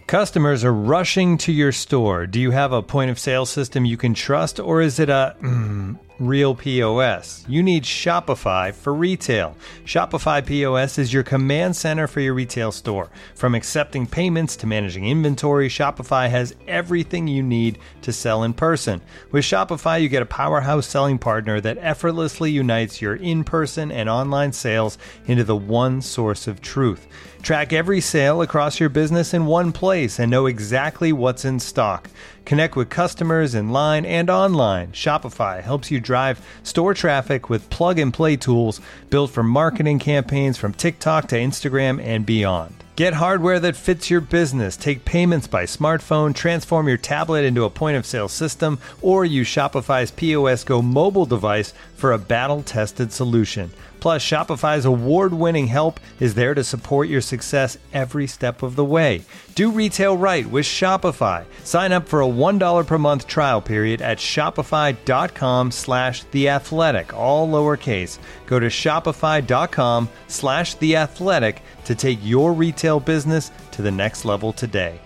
Customers are rushing to your store. Do you have a point of sale system you can trust, or is it a real POS? You need Shopify for retail. Shopify POS is your command center for your retail store. From accepting payments to managing inventory, Shopify has everything you need to sell in person. With Shopify, you get a powerhouse selling partner that effortlessly unites your in-person and online sales into the one source of truth. Track every sale across your business in one place and know exactly what's in stock. Connect with customers in line and online. Shopify helps you drive store traffic with plug-and-play tools built for marketing campaigns from TikTok to Instagram and beyond. Get hardware that fits your business. Take payments by smartphone, transform your tablet into a point-of-sale system, or use Shopify's POS Go mobile device for a battle-tested solution. Plus, Shopify's award-winning help is there to support your success every step of the way. Do retail right with Shopify. Sign up for a $1 per month trial period at shopify.com/theathletic, all lowercase. Go to shopify.com/theathletic to take your retail business to the next level today.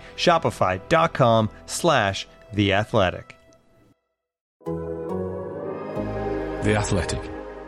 Shopify.com/theathletic. The Athletic.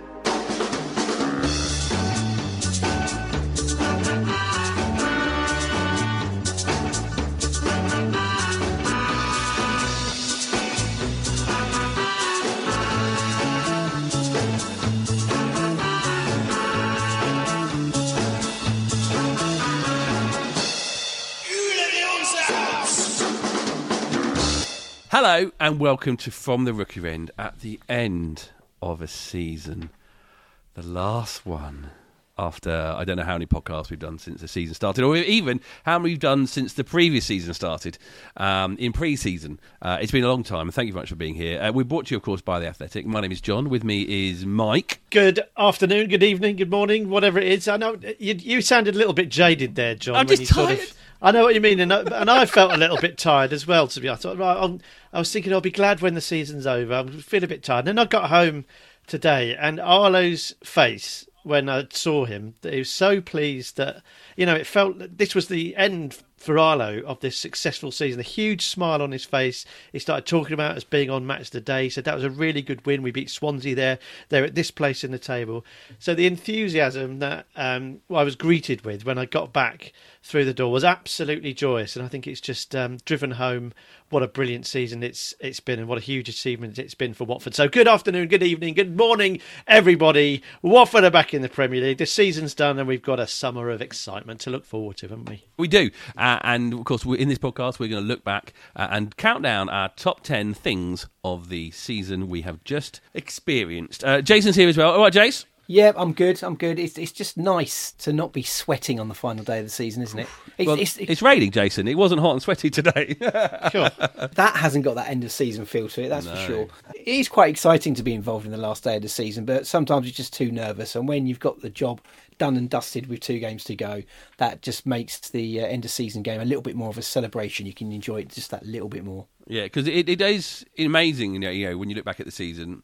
Hello and welcome to From the Rookie End at the end of a season. The last one after, I don't know how many podcasts we've done since the season started, or even how many we've done since the previous season started in pre-season. It's been a long time, and thank you very much for being here. We're brought to you, of course, by The Athletic. My name is John. With me is Mike. Good afternoon, good evening, good morning, whatever it is. I know you sounded a little bit jaded there, John. I'm just tired. I know what you mean, and I felt a little bit tired as well, to be honest. I was thinking I'll be glad when the season's over. I feel a bit tired. And then I got home today, and Arlo's face when I saw him, he was so pleased that, it felt that this was the end for Arlo of this successful season. A huge smile on his face. He started talking about us being on Match of the Day. He said that was a really good win. We beat Swansea there. They're at this place in the table. So the enthusiasm that I was greeted with when I got back through the door was absolutely joyous, and I think it's just driven home what a brilliant season it's been, and what a huge achievement it's been for Watford. So good afternoon, good evening, good morning, everybody. Watford are back in the Premier League. The season's done, and we've got a summer of excitement to look forward to, haven't we? We do. And, of course, in this podcast, we're going to look back and count down our top 10 things of the season we have just experienced. Jason's here as well. All right, Jace? Yeah, I'm good. It's just nice to not be sweating on the final day of the season, isn't it? It's raining, Jason. It wasn't hot and sweaty today. Sure. That hasn't got that end of season feel to it, that's for sure. It is quite exciting to be involved in the last day of the season, but sometimes you're just too nervous. And when you've got the job done and dusted with 2 games to go, that just makes the end of season game a little bit more of a celebration. You can enjoy it just that little bit more. Yeah, because it is amazing, when you look back at the season,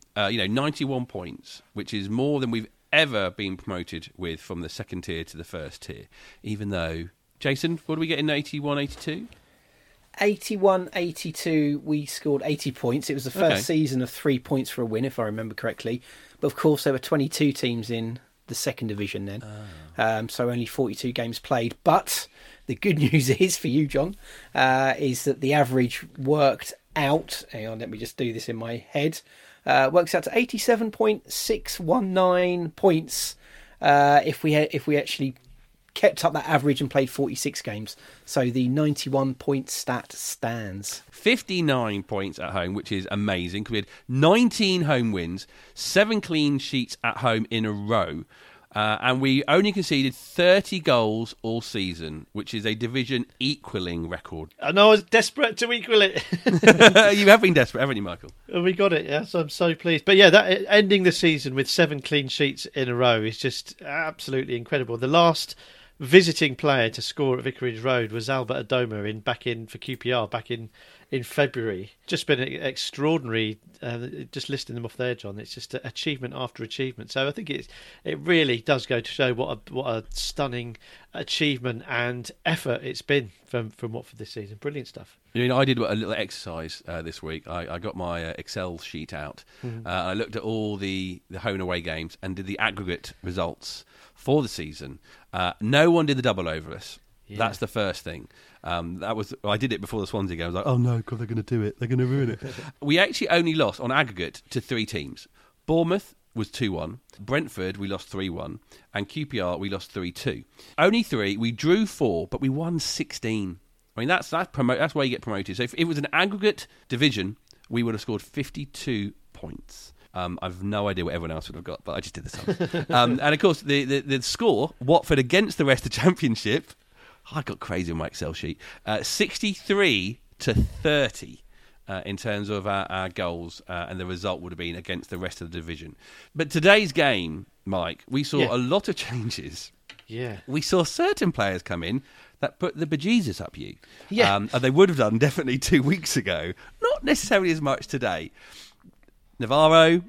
91 points, which is more than we've ever been promoted with from the second tier to the first tier. Even though, Jason, what do we get in 81-82? 81-82, we scored 80 points. It was the first season of 3 points for a win, if I remember correctly. But of course, there were 22 teams in the second division then. So only 42 games played. But the good news is for you, John, is that the average worked out. Hang on, let me just do this in my head. Works out to 87.619 points if we actually kept up that average and played 46 games. So the 91 point stat stands. 59 points at home, which is amazing because we had 19 home wins, 7 clean sheets at home in a row. And we only conceded 30 goals all season, which is a division equalling record. And I was desperate to equal it. You have been desperate, haven't you, Michael? We got it, yes. I'm so pleased. But yeah, that ending the season with 7 clean sheets in a row is just absolutely incredible. The last visiting player to score at Vicarage Road was Albert Adoma back in for QPR back in in February. Just been extraordinary. Just listing them off there, John. It's just achievement after achievement. So I think it really does go to show what a stunning achievement and effort it's been from Watford this season. Brilliant stuff. You know, I did a little exercise this week. I got my Excel sheet out. I looked at all the home and away games and did the aggregate results for the season. No one did the double over us. Yeah. That's the first thing. I did it before the Swansea game. I was like, oh no, God, they're going to do it. They're going to ruin it. We actually only lost on aggregate to 3 teams. Bournemouth was 2-1. Brentford, we lost 3-1. And QPR, we lost 3-2. Only 3. We drew 4, but we won 16. I mean, that's where you get promoted. So if it was an aggregate division, we would have scored 52 points. I've no idea what everyone else would have got, but I just did the sums. And of course, the score, Watford against the rest of the Championship, I got crazy on my Excel sheet, 63-30 in terms of our goals, and the result would have been against the rest of the division. But today's game, Mike, we saw a lot of changes. Yeah. We saw certain players come in that put the bejesus up you. Yeah. And they would have done definitely 2 weeks ago. Not necessarily as much today. Navarro,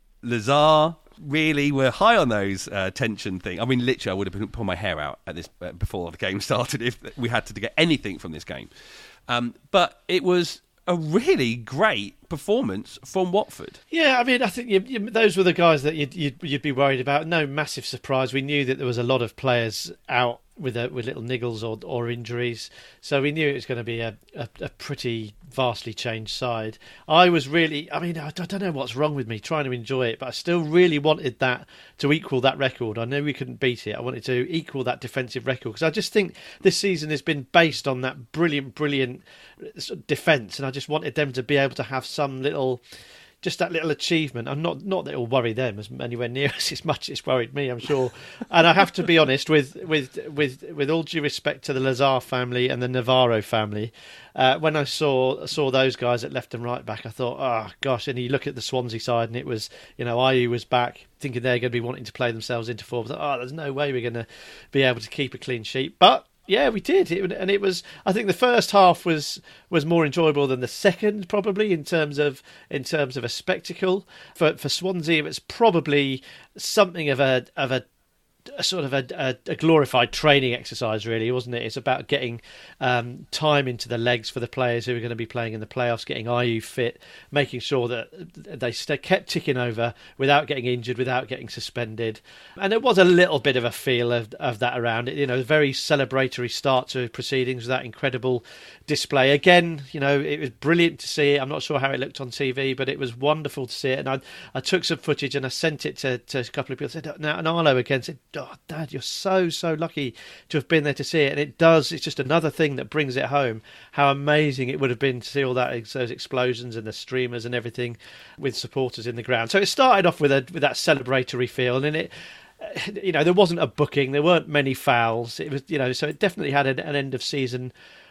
Lazar really were high on those tension thing. I mean, literally, I would have been pulling my hair out at this before the game started if we had to get anything from this game. But it was a really great performance from Watford. Yeah, I mean, I think those were the guys that you'd be worried about. No massive surprise. We knew that there was a lot of players out with little niggles or injuries, so we knew it was going to be a pretty vastly changed side. I was really, I mean, I don't know what's wrong with me trying to enjoy it, but I still really wanted that to equal that record. I know we couldn't beat it. I wanted to equal that defensive record because I just think this season has been based on that brilliant defence, and I just wanted them to be able to have some little. Just that little achievement. I'm not that it'll worry them anywhere near as much as it's worried me, I'm sure. And I have to be honest, with all due respect to the Lazar family and the Navarro family, when I saw those guys at left and right back, I thought, oh gosh. And you look at the Swansea side, and it was, Ayew was back, thinking they're going to be wanting to play themselves into form. I thought, there's no way we're going to be able to keep a clean sheet, but. Yeah, we did, and it was. I think the first half was more enjoyable than the second, probably in terms of a spectacle. For Swansea, it was probably something of a sort of a glorified training exercise, really, wasn't it? It's about getting time into the legs for the players who are going to be playing in the playoffs, getting Ayew fit, making sure that they kept ticking over without getting injured, without getting suspended. And there was a little bit of a feel of that around it, a very celebratory start to proceedings with that incredible display. Again, it was brilliant to see it. I'm not sure how it looked on TV, but it was wonderful to see it. And I took some footage and I sent it to a couple of people. Said, now, and Arlo again said, oh, Dad, you're so lucky to have been there to see it. And it's just another thing that brings it home, how amazing it would have been to see all those explosions and the streamers and everything with supporters in the ground. So it started off with that celebratory feel, and it, there wasn't a booking, there weren't many fouls. It was, so it definitely had an end of season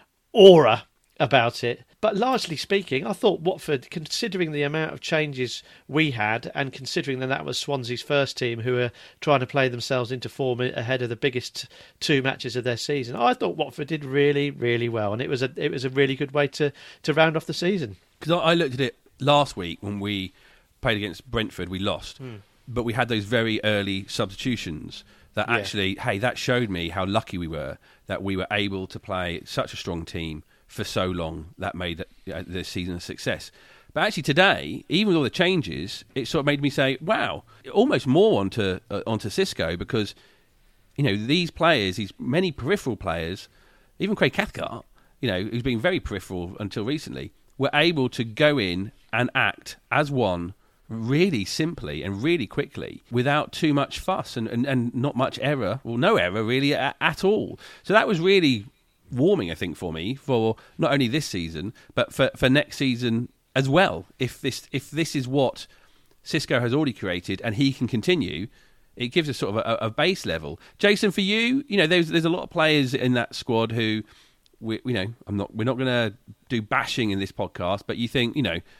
aura about it. But largely speaking, I thought Watford, considering the amount of changes we had and considering that was Swansea's first team who were trying to play themselves into form ahead of the biggest 2 matches of their season, I thought Watford did really, really well, and it was a really good way to round off the season. Because I looked at it last week when we played against Brentford, we lost, but we had those very early substitutions that actually, that showed me how lucky we were that we were able to play such a strong team for so long. That made the season a success. But actually today, even with all the changes, it sort of made me say, wow, almost more onto Xisco, because these players, these many peripheral players, even Craig Cathcart, who's been very peripheral until recently, were able to go in and act as one really simply and really quickly without too much fuss and not much error, or no error really at all. So that was really warming, I think, for me, for not only this season but for next season as well. If this is what Xisco has already created and he can continue, it gives us sort of a base level. Jason, for you, there's a lot of players in that squad who we're not going to do bashing in this podcast, but you think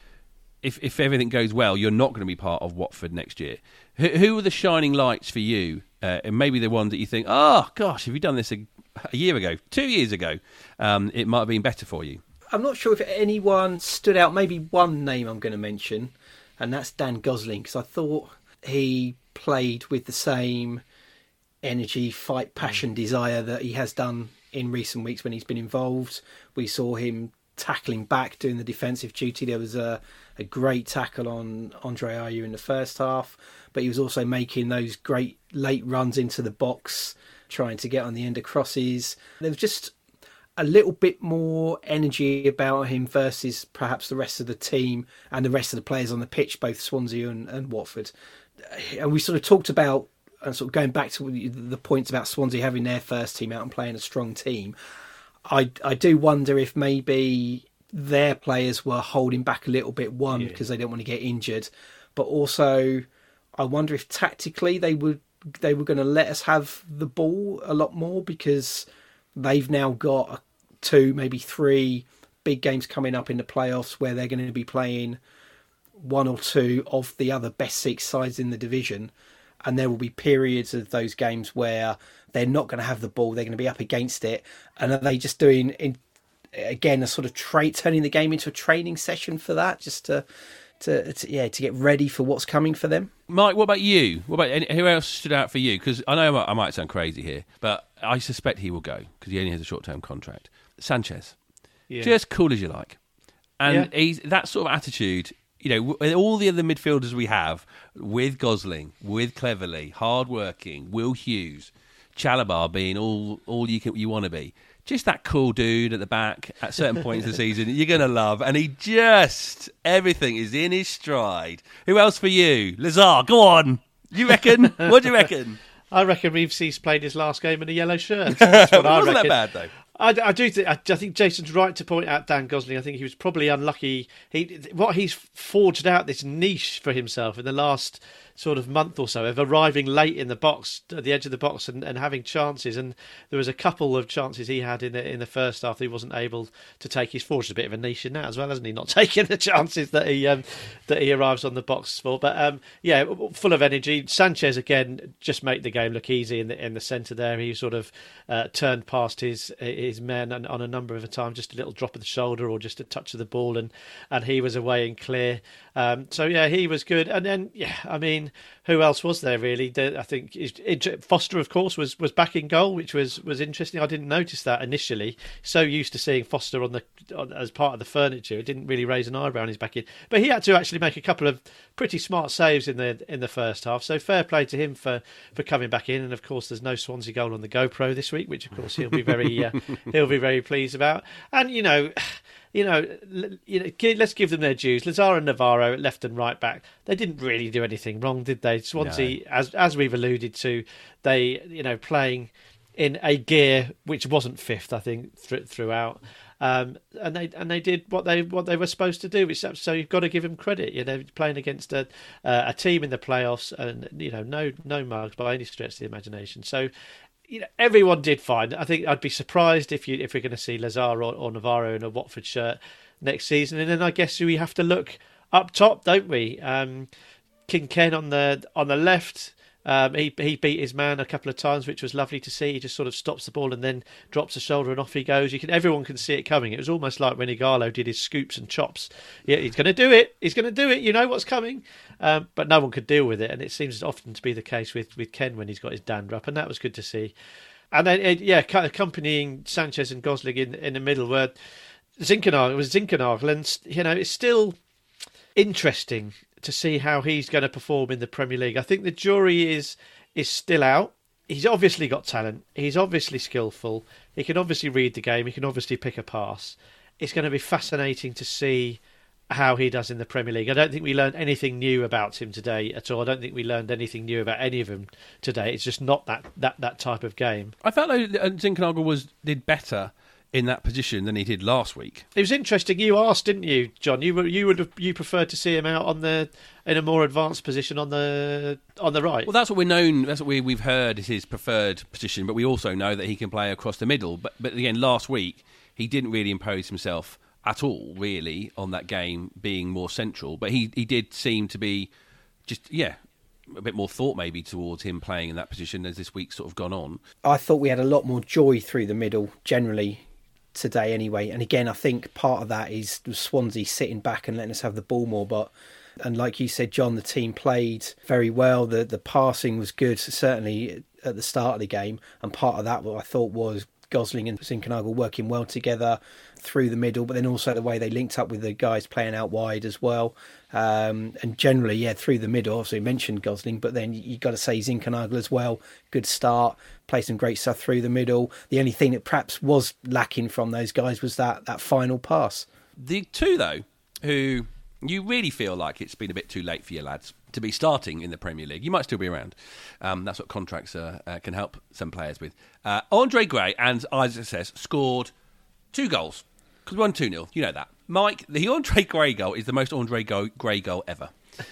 if everything goes well, you're not going to be part of Watford next year. Who are the shining lights for you? And maybe the ones that you think, oh gosh, if you'd done this a year ago, 2 years ago, it might have been better for you. I'm not sure if anyone stood out. Maybe one name I'm going to mention, and that's Dan Gosling, because I thought he played with the same energy, fight, passion, desire that he has done in recent weeks when he's been involved. We saw him tackling back, doing the defensive duty. There was a great tackle on Andre Ayew in the first half, but he was also making those great late runs into the box, trying to get on the end of crosses. There was just a little bit more energy about him versus perhaps the rest of the team and the rest of the players on the pitch, both Swansea and Watford. And we sort of talked about, and sort of going back to the points about Swansea having their first team out and playing a strong team, I do wonder if maybe their players were holding back a little bit, because they didn't want to get injured, but also I wonder if tactically they were going to let us have the ball a lot more, because they've now got 2, maybe 3 big games coming up in the playoffs where they're going to be playing 1 or 2 of the other best 6 sides in the division. And there will be periods of those games where they're not going to have the ball, they're going to be up against it. And are they just doing, again, a sort of turning the game into a training session for that, just to get ready for what's coming for them? Mike, what about you? Who else stood out for you? Because I know I might sound crazy here, but I suspect he will go because he only has a short-term contract. Sanchez, just cool as you like. And he's that sort of attitude. With all the other midfielders we have, with Gosling, with Cleverley, hard-working, Will Hughes, Chalobah being all you want to be, just that cool dude at the back at certain points of the season, you're going to love. And everything is in his stride. Who else for you? Lazar, go on. You reckon? What do you reckon? I reckon Reeves played his last game in a yellow shirt. That's what I reckon. Wasn't that bad, though? I think Jason's right to point out Dan Gosling. I think he was probably unlucky. He's forged out this niche for himself in the last sort of month or so of arriving late in the box, at the edge of the box, and having chances. And there was a couple of chances he had in the first half that he wasn't able to take. He's forged a bit of a niche in that as well, hasn't he? Not taking the chances that he arrives on the box for. But full of energy. Sanchez again just made the game look easy in the centre there. He sort of turned past his men on a number of times, just a little drop of the shoulder or just a touch of the ball, and he was away and clear. He was good. And then who else was there really? I think Foster, of course, was back in goal, which was interesting. I didn't notice that initially. So used to seeing Foster as part of the furniture, it didn't really raise an eyebrow when he's back in. But he had to actually make a couple of pretty smart saves in the first half. So fair play to him for coming back in. And of course, there's no Swansea goal on the GoPro this week, which of course he'll be very pleased about. And let's give them their dues. Lazar and Navarro, left and right back, they didn't really do anything wrong, did they? Swansea, no. as we've alluded to, they playing in a gear which wasn't fifth, I think, throughout. And they did what they were supposed to do. So you've got to give them credit. Playing against a team in the playoffs, and no mugs by any stretch of the imagination. So everyone did fine. I think I'd be surprised if we're going to see Lazar or Navarro in a Watford shirt next season. And then I guess we have to look up top, don't we? King Ken on the left. He beat his man a couple of times, which was lovely to see. He just sort of stops the ball and then drops the shoulder and off he goes. Everyone can see it coming. It was almost like when Ighalo did his scoops and chops. Yeah, he's going to do it. He's going to do it. You know what's coming. But no one could deal with it, and it seems often to be the case with Ken when he's got his dander up, and that was good to see. And then accompanying Sanchez and Gosling in the middle were Zinckernagel, and it's still interesting to see how he's going to perform in the Premier League. I think the jury is still out. He's obviously got talent. He's obviously skillful. He can obviously read the game. He can obviously pick a pass. It's going to be fascinating to see how he does in the Premier League. I don't think we learned anything new about him today at all. I don't think we learned anything new about any of them today. It's just not that type of game. I felt like Zinckernagel did better in that position than he did last week. It was interesting. You asked, didn't you, John? You preferred to see him out in a more advanced position on the right. Well, that's what we're known. That's what we've heard is his preferred position. But we also know that he can play across the middle. But again, last week he didn't really impose himself at all, really, on that game being more central. But he did seem to be a bit more thought maybe towards him playing in that position as this week's sort of gone on. I thought we had a lot more joy through the middle generally today anyway. And again, I think part of that is Swansea sitting back and letting us have the ball more. And like you said, John, the team played very well. The passing was good, certainly at the start of the game. And part of that, what I thought, was Gosling and Zinkernagel working well together through the middle, but then also the way they linked up with the guys playing out wide as well. And generally, through the middle. Obviously, you mentioned Gosling, but then you got to say Zinkernagel as well. Good start, played some great stuff through the middle. The only thing that perhaps was lacking from those guys was that final pass. The two, though, who you really feel like it's been a bit too late for your lads to be starting in the Premier League. You might still be around. That's what contracts can help some players with. Andre Gray and Isaac Says scored 2 goals. Because we won 2-0, you know that. Mike, the Andre Gray goal is the most Andre Gray goal ever.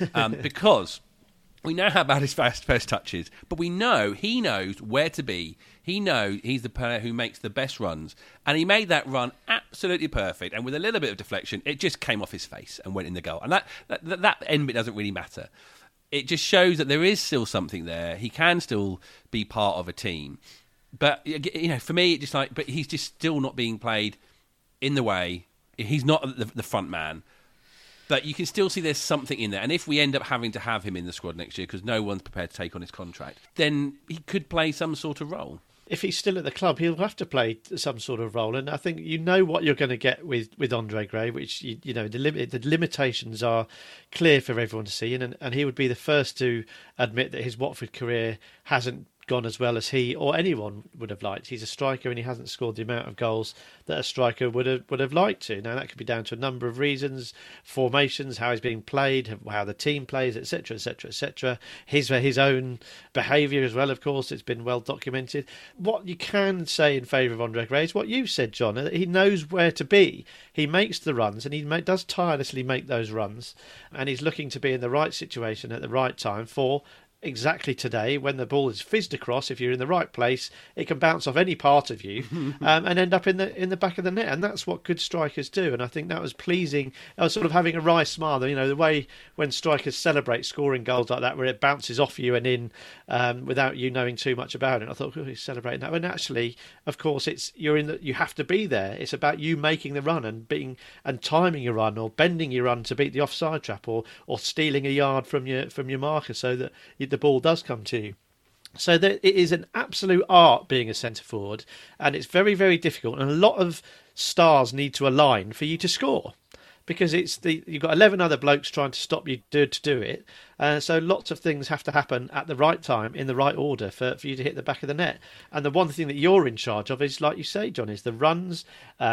Because we know how bad his first touch is, but we know he knows where to be. He knows he's the player who makes the best runs. And he made that run absolutely perfect. And with a little bit of deflection, it just came off his face and went in the goal. And that end bit doesn't really matter. It just shows that there is still something there. He can still be part of a team. But, for me, it just but he's just still not being played in the way. He's not the front man. But you can still see there's something in there. And if we end up having to have him in the squad next year because no one's prepared to take on his contract, then he could play some sort of role. If he's still at the club, he'll have to play some sort of role. And I think what you're going to get with Andre Gray, which, the limitations are clear for everyone to see. And he would be the first to admit that his Watford career hasn't gone as well as he or anyone would have liked. He's a striker and he hasn't scored the amount of goals that a striker would have liked to. Now, that could be down to a number of reasons: formations, how he's being played, how the team plays, etc., etc., etc. His own behaviour as well, of course. It's been well documented. What you can say in favour of Andre Gray is what you said, John. He knows where to be. He makes the runs and he does tirelessly make those runs, and he's looking to be in the right situation at the right time for exactly today. When the ball is fizzed across, if you're in the right place, it can bounce off any part of you and end up in the back of the net, and that's what good strikers do. And I think that was pleasing. I was sort of having a wry smile, the way when strikers celebrate scoring goals like that, where it bounces off you and in without you knowing too much about it. I thought, he's celebrating that. And actually, of course, you have to be there. It's about you making the run and timing your run, or bending your run to beat the offside trap, or stealing a yard from your marker so that the ball does come to you. So it is an absolute art being a centre forward, and it's very, very difficult. And a lot of stars need to align for you to score, because you've got 11 other blokes trying to stop you to do it. So lots of things have to happen at the right time, in the right order, for you to hit the back of the net. And the one thing that you're in charge of is, like you say, John, is the runs,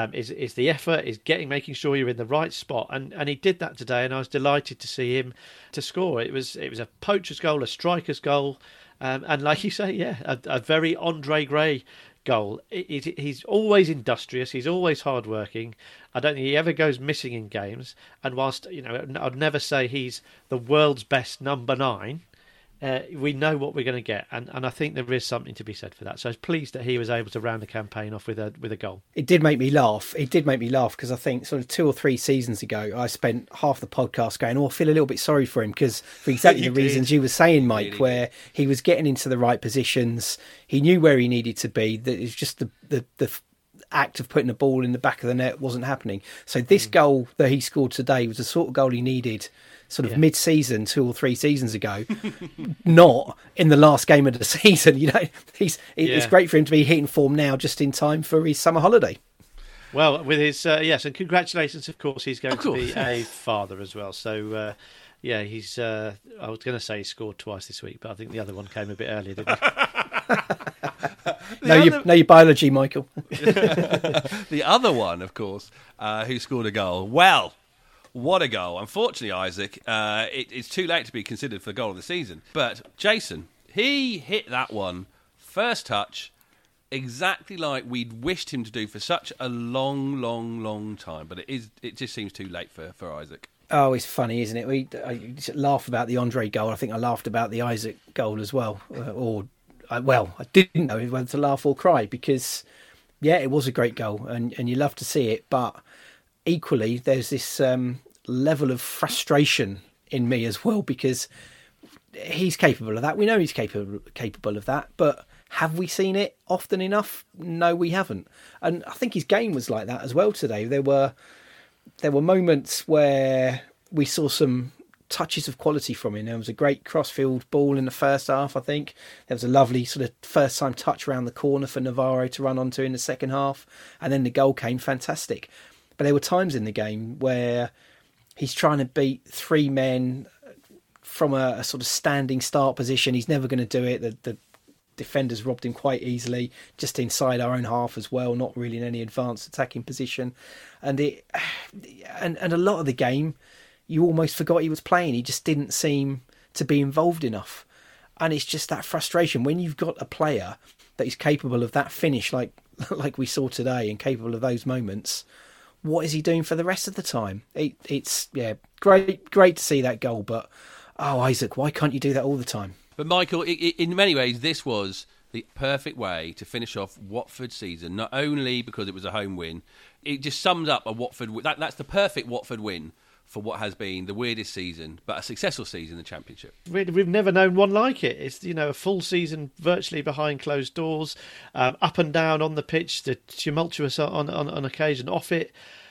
is the effort, is making sure you're in the right spot. And he did that today, and I was delighted to see him to score. It was a poacher's goal, a striker's goal, and like you say, a very Andre Gray goal. He's always industrious. He's always hardworking. I don't think he ever goes missing in games. And whilst I'd never say he's the world's best number 9, we know what we're going to get, and I think there is something to be said for that. So I was pleased that he was able to round the campaign off with a goal. It did make me laugh. because I think sort of 2 or 3 seasons ago, I spent half the podcast going, I feel a little bit sorry for him, because for exactly the reasons you were saying, Mike, really, where he was getting into the right positions, he knew where he needed to be. That it's just the act of putting the ball in the back of the net wasn't happening. So this goal that he scored today was the sort of goal he needed sort of mid-season 2 or 3 seasons ago, not in the last game of the season. It's great for him to be hitting form now, just in time for his summer holiday. Well, with his yes, and congratulations, of course, he's going to be a father as well. So he's I was going to say he scored twice this week, but I think the other one came a bit earlier, didn't he? Know your biology, Michael. The other one, of course, who scored a goal. Well, what a goal. Unfortunately, Isaac, it's too late to be considered for the goal of the season. But Jason, he hit that one, first touch, exactly like we'd wished him to do for such a long, long, long time. But it just seems too late for Isaac. Oh, it's funny, isn't it? I laugh about the Andre goal. I think I laughed about the Isaac goal as well. I didn't know whether to laugh or cry, because, it was a great goal, and you love to see it. But equally, there's this level of frustration in me as well, because he's capable of that. We know he's capable of that, but Have we seen it often enough? No, we haven't. And I think his game was like that as well today. There were moments where we saw some touches of quality from him. There was a great crossfield ball in the first half, I think. There was a lovely sort of first-time touch around the corner for Navarro to run onto in the second half. And then the goal came, fantastic. But there were times in the game where he's trying to beat three men from a sort of standing start position. He's never going to do it. The defenders robbed him quite easily, just inside our own half as well, not really in any advanced attacking position. And a lot of the game, you almost forgot he was playing. He just didn't seem to be involved enough. And it's just that frustration when you've got a player that is capable of that finish, like we saw today, and capable of those moments. What is he doing for the rest of the time? It's great to see that goal, but Isaac, why can't you do that all the time? But Michael, in many ways, this was the perfect way to finish off Watford's season. Not only because it was a home win, it just sums up a Watford. That's the perfect Watford win for what has been the weirdest season, but a successful season in the Championship. We've never known one like it. It's a full season virtually behind closed doors, up and down on the pitch, the tumultuous on occasion off it,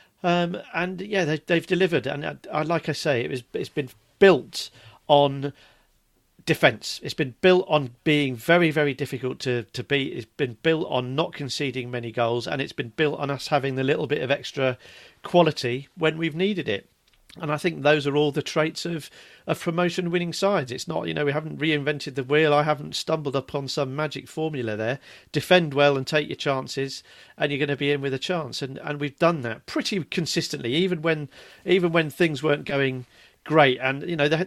and yeah, they've delivered. And like I say, it's been built on defence. It's been built on being very, very difficult to beat. It's been built on not conceding many goals, and it's been built on us having the little bit of extra quality when we've needed it. And I think those are all the traits of promotion-winning sides. It's not, we haven't reinvented the wheel. I haven't stumbled upon some magic formula there. Defend well and take your chances, and you're going to be in with a chance. And we've done that pretty consistently, even when things weren't going great. And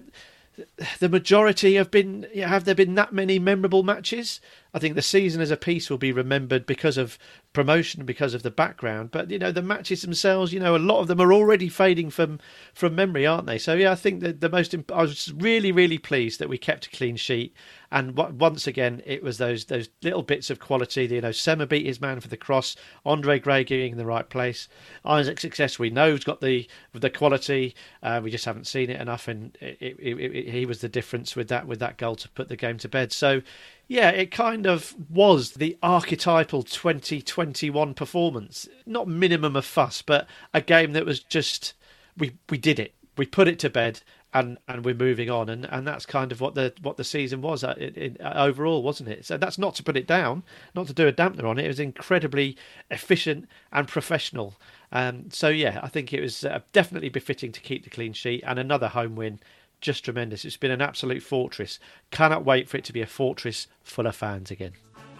the majority have there been that many memorable matches? I think the season as a piece will be remembered because of promotion, because of the background. But the matches themselves, a lot of them are already fading from memory, aren't they? So yeah, I think that I was really, really pleased that we kept a clean sheet. And once again, it was those little bits of quality. Sema beat his man for the cross. Andre Gray getting in the right place. Isaac's success, we know, has got the quality. We just haven't seen it enough, and he was the difference with that goal to put the game to bed. So yeah, it kind of was the archetypal 2021 performance. Not minimum of fuss, but a game that was just we did it. We put it to bed. And we're moving on, and that's kind of what the season was overall, wasn't it? So that's not to put it down, not to do a dampener on it. It was incredibly efficient and professional. So yeah, I think it was definitely befitting to keep the clean sheet, and another home win, just tremendous. It's been an absolute fortress. Cannot wait for it to be a fortress full of fans again.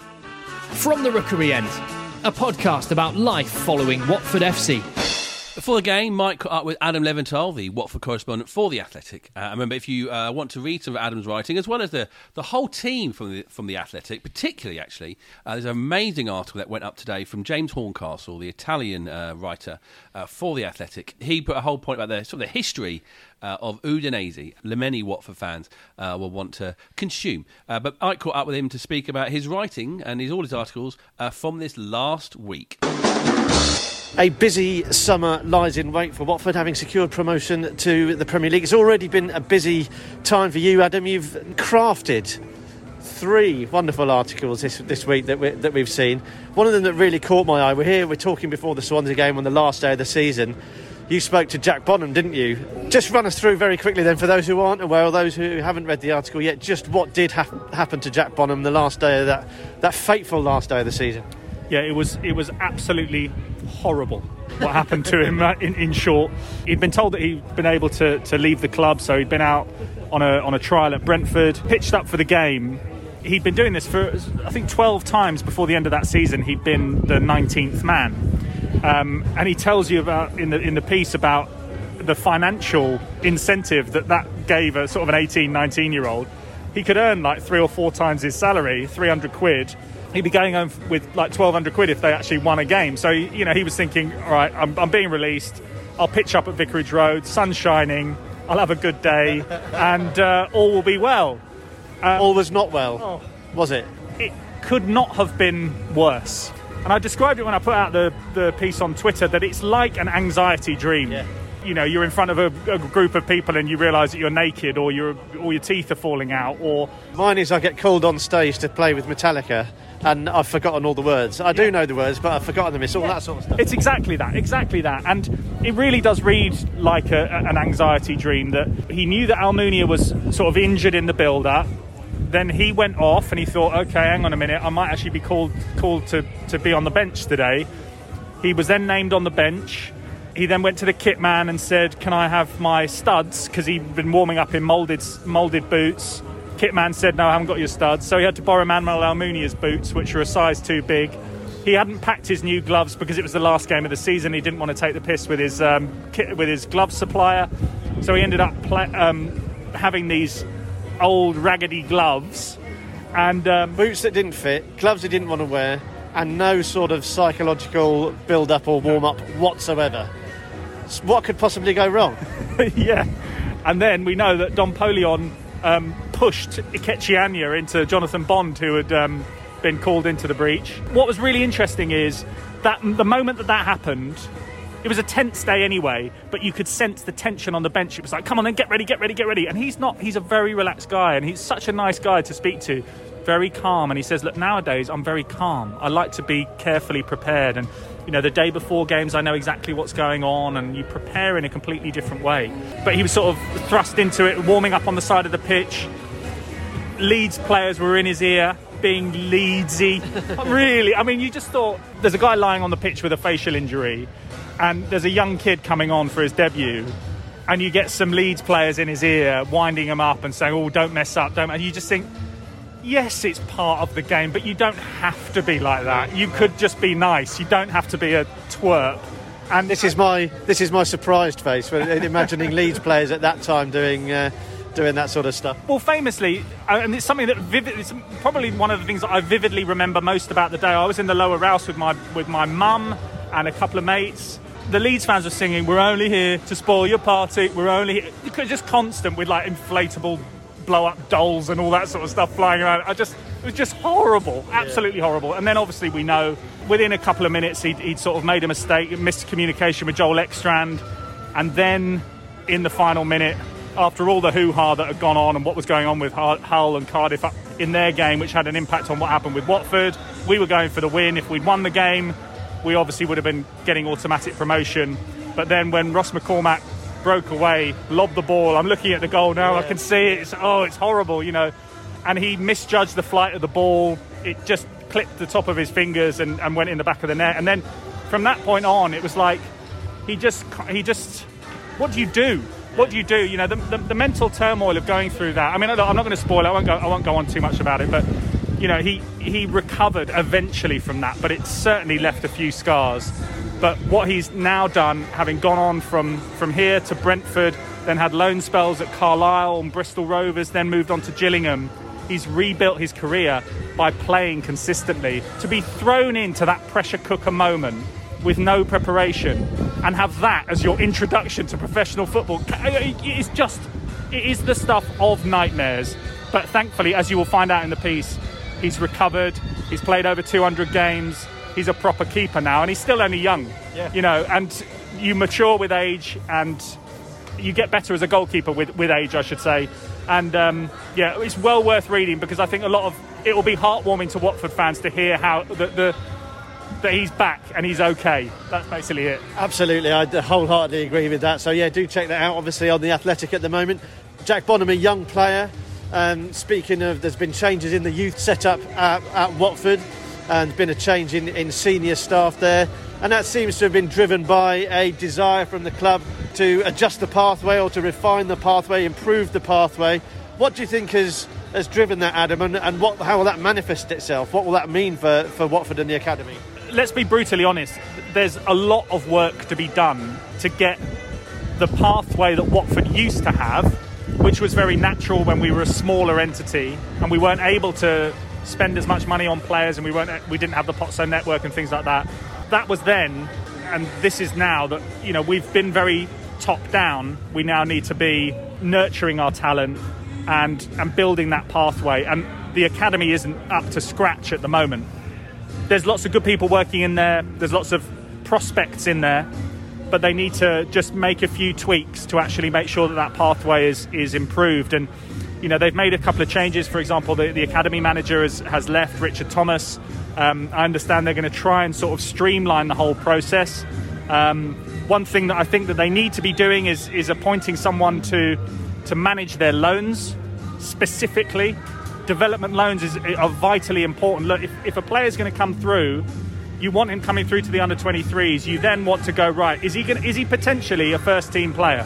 From the Rookery End, a podcast about life following Watford FC. Before the game, Mike caught up with Adam Leventhal, the Watford correspondent for The Athletic. Remember, if you want to read some of Adam's writing, as well as the whole team from the Athletic, particularly, actually, there's an amazing article that went up today from James Horncastle, the Italian writer for The Athletic. He put a whole point about the history of Udinese, many Watford fans will want to consume. But I caught up with him to speak about his writing and all his articles from this last week. A busy summer lies in wait for Watford, having secured promotion to the Premier League. It's already been a busy time for you, Adam. You've crafted 3 wonderful articles this week that we've seen. One of them that really caught my eye. We're talking before the Swansea game on the last day of the season. You spoke to Jack Bonham, didn't you? Just run us through very quickly then, for those who aren't aware, or those who haven't read the article yet, just what did happen to Jack Bonham the last day of that fateful last day of the season. Yeah, it was absolutely horrible what happened to him. In short, he'd been told that he'd been able to leave the club, so he'd been out on a trial at Brentford, pitched up for the game. He'd been doing this for, I think, 12 times before the end of that season. He'd been the 19th man, and he tells you about in the piece about the financial incentive that gave a sort of an 18-19-year-old. He could earn like 3 or 4 times his salary, 300 quid. He'd be going home with like 1,200 quid if they actually won a game. So, he was thinking, all right, I'm being released. I'll pitch up at Vicarage Road, sun's shining, I'll have a good day, and all will be well. All was not well, was it? It could not have been worse. And I described it when I put out the piece on Twitter, that it's like an anxiety dream. Yeah. you're in front of a group of people and you realise that you're naked, or your teeth are falling out, or... Mine is I get called on stage to play with Metallica and I've forgotten all the words. I do know the words, but I've forgotten them. It's all that sort of stuff. It's exactly that. And it really does read like an anxiety dream, that he knew that Almunia was sort of injured in the build-up. Then he went off and he thought, OK, hang on a minute, I might actually be called to be on the bench today. He was then named on the bench. He then went to the kit man and said, can I have my studs? Because he'd been warming up in moulded boots. Kit man said, no, I haven't got your studs. So he had to borrow Manuel Almunia's boots, which were a size too big. He hadn't packed his new gloves because it was the last game of the season. He didn't want to take the piss with his glove supplier. So he ended up having these old raggedy gloves. And boots that didn't fit, gloves he didn't want to wear, and no sort of psychological build-up or warm-up whatsoever. What could possibly go wrong? Yeah. And then we know that Don Polion pushed Ikechianya into Jonathan Bond, who had been called into the breach. What was really interesting is that the moment that happened, it was a tense day anyway, but you could sense the tension on the bench. It was like, come on then, get ready. And he's a very relaxed guy, and he's such a nice guy to speak to. Very calm. And he says, look, nowadays I'm very calm. I like to be carefully prepared. And, the day before games, I know exactly what's going on, and you prepare in a completely different way. But he was sort of thrust into it, warming up on the side of the pitch. Leeds players were in his ear, being Leedsy. Really, you just thought, there's a guy lying on the pitch with a facial injury, and there's a young kid coming on for his debut, and you get some Leeds players in his ear, winding him up and saying, oh, don't mess up, don't. And you just think, yes, it's part of the game, but you don't have to be like that. You could just be nice. You don't have to be a twerp. And this is my surprised face when imagining Leeds players at that time doing that sort of stuff. Well, famously, and it's something that it's probably one of the things that I vividly remember most about the day. I was in the lower Rouse with my mum and a couple of mates. The Leeds fans were singing, "We're only here to spoil your party. We're only here." Just constant with like inflatable blow-up dolls and all that sort of stuff flying around. It was just horrible, absolutely horrible. And then obviously we know within a couple of minutes he'd sort of made a mistake, missed communication with Joel Ekstrand, and then in the final minute, after all the hoo-ha that had gone on and what was going on with Hull and Cardiff up in their game, which had an impact on what happened with Watford, we were going for the win. If we'd won the game, we obviously would have been getting automatic promotion. But then when Ross McCormack broke away, lobbed the ball, I'm looking at the goal now, I can see it, it's horrible, and he misjudged the flight of the ball. It just clipped the top of his fingers and went in the back of the net. And then from that point on, it was like he just what do you do? The mental turmoil of going through that. I'm not going to spoil it, I won't go on too much about it, but he recovered eventually from that, but it certainly left a few scars. But what he's now done, having gone on from here to Brentford, then had loan spells at Carlisle and Bristol Rovers, then moved on to Gillingham, he's rebuilt his career by playing consistently. To be thrown into that pressure cooker moment with no preparation and have that as your introduction to professional football, it is the stuff of nightmares. But thankfully, as you will find out in the piece, he's recovered, he's played over 200 games, he's a proper keeper now, and he's still only young, and you mature with age, and you get better as a goalkeeper with age, I should say. And it's well worth reading, because I think it will be heartwarming to Watford fans to hear how that he's back and he's okay. That's basically it. Absolutely, I wholeheartedly agree with that. So do check that out, obviously on The Athletic at the moment. Jack Bonham, a young player. Speaking of, there's been changes in the youth setup at Watford, and been a change in senior staff there, and that seems to have been driven by a desire from the club to adjust the pathway, or to refine the pathway, improve the pathway. What do you think has driven that, Adam, and how will that manifest itself? What will that mean for Watford and the academy? Let's be brutally honest, there's a lot of work to be done to get the pathway that Watford used to have, which was very natural when we were a smaller entity and we weren't able to spend as much money on players, and we didn't have the Potso network and things like that. That was then, and this is now, that we've been very top down. We now need to be nurturing our talent and building that pathway, and the academy isn't up to scratch at the moment. There's lots of good people working in there, there's lots of prospects in there, but they need to just make a few tweaks to actually make sure that pathway is improved. And they've made a couple of changes. For example, the academy manager has left, Richard Thomas. I understand they're going to try and sort of streamline the whole process. One thing that I think that they need to be doing is appointing someone to manage their loans specifically. Development loans are vitally important. Look, if a player is going to come through, you want him coming through to the under-23s. You then want to go, right, is he potentially a first-team player?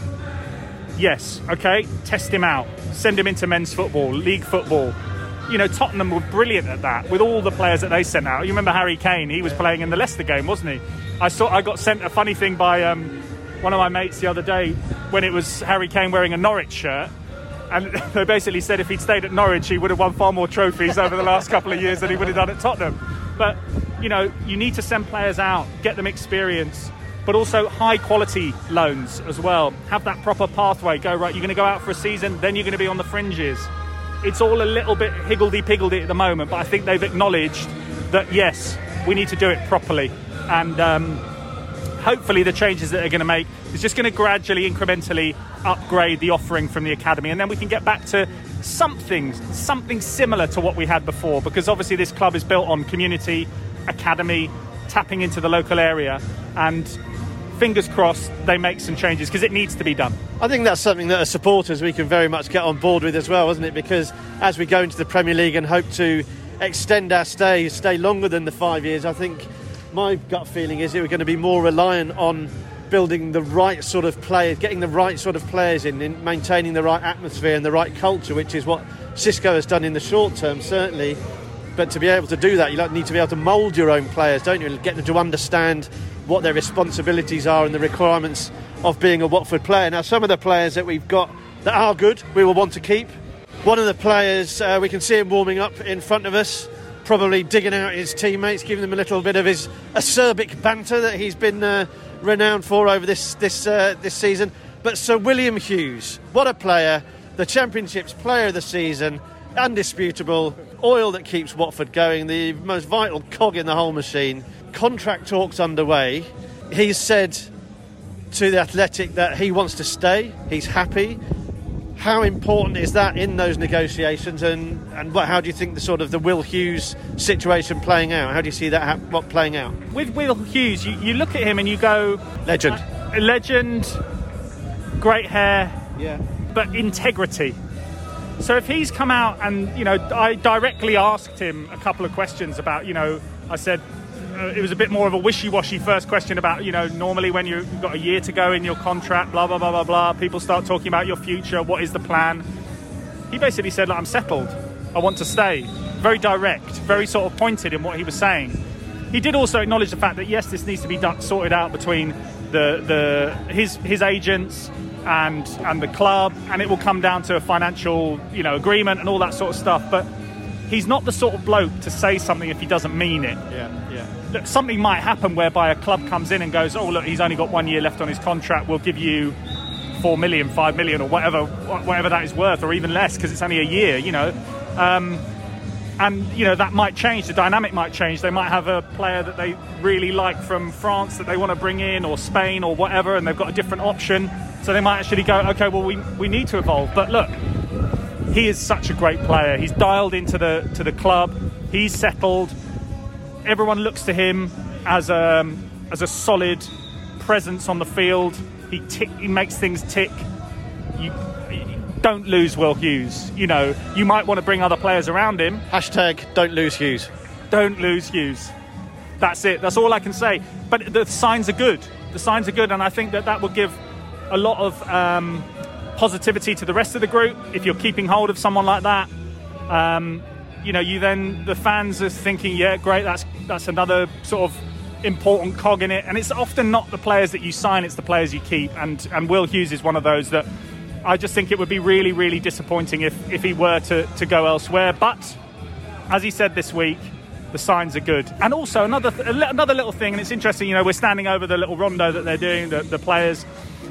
Yes, okay, test him out. Send him into men's football, league football. Tottenham were brilliant at that with all the players that they sent out. You remember Harry Kane? He was playing in the Leicester game, wasn't he? I got sent a funny thing by one of my mates the other day when it was Harry Kane wearing a Norwich shirt. And they basically said if he'd stayed at Norwich, he would have won far more trophies over the last couple of years than he would have done at Tottenham. But, you need to send players out, get them experience, but also high-quality loans as well. Have that proper pathway. Go, right, you're going to go out for a season, then you're going to be on the fringes. It's all a little bit higgledy-piggledy at the moment, but I think they've acknowledged that, yes, we need to do it properly. And hopefully the changes that they're going to make is just going to gradually, incrementally upgrade the offering from the academy, and then we can get back to something similar to what we had before, because obviously this club is built on community, academy, tapping into the local area, and fingers crossed they make some changes, because it needs to be done. I think that's something that as supporters we can very much get on board with as well, isn't it? Because as we go into the Premier League and hope to extend our stay longer than the 5 years, I think my gut feeling is that we're going to be more reliant on building the right sort of players, getting the right sort of players in maintaining the right atmosphere and the right culture, which is what Xisco has done in the short term, certainly. But to be able to do that, you need to be able to mould your own players, don't you? Get them to understand what their responsibilities are and the requirements of being a Watford player. Now, some of the players that we've got that are good, we will want to keep. One of the players, we can see him warming up in front of us, probably digging out his teammates, giving them a little bit of his acerbic banter that he's been renowned for over this season. But Sir William Hughes, what a player! The Championship's player of the season, undisputable, oil that keeps Watford going, the most vital cog in the whole machine. Contract talks underway. He's said to The Athletic that he wants to stay, he's happy. How important is that in those negotiations, and how do you think the Will Hughes situation playing out? How do you see that playing out? With Will Hughes, you look at him and you go... Legend, great hair, yeah, but integrity. So if he's come out and, I directly asked him a couple of questions about, I said, it was a bit more of a wishy-washy first question about, normally when you've got a year to go in your contract, blah, blah, blah, blah, blah, people start talking about your future, what is the plan? He basically said, I'm settled, I want to stay. Very direct, very sort of pointed in what he was saying. He did also acknowledge the fact that, yes, this needs to be sorted out between his agents and the club, and it will come down to a financial, agreement and all that sort of stuff. But he's not the sort of bloke to say something if he doesn't mean it. Yeah. Look, something might happen whereby a club comes in and goes, oh, look, he's only got 1 year left on his contract, we'll give you 4 million, 5 million, or whatever that is worth, or even less, because it's only a year, And, that might change, the dynamic might change. They might have a player that they really like from France that they want to bring in, or Spain, or whatever, and they've got a different option. So they might actually go, okay, well, we need to evolve. But look, he is such a great player. He's dialed into the club. He's settled. Everyone looks to him as a solid presence on the field. He makes things tick. You don't lose Will Hughes. You might want to bring other players around him. # don't lose Hughes. Don't lose Hughes. That's it. That's all I can say. But the signs are good. And I think that will give a lot of positivity to the rest of the group if you're keeping hold of someone like that. You then, the fans are thinking, yeah, great, that's another sort of important cog in it. And it's often not the players that you sign, it's the players you keep. And Will Hughes is one of those that I just think it would be really, really disappointing if he were to go elsewhere. But as he said this week, the signs are good. And also another little thing, and it's interesting, we're standing over the little rondo that they're doing, the players.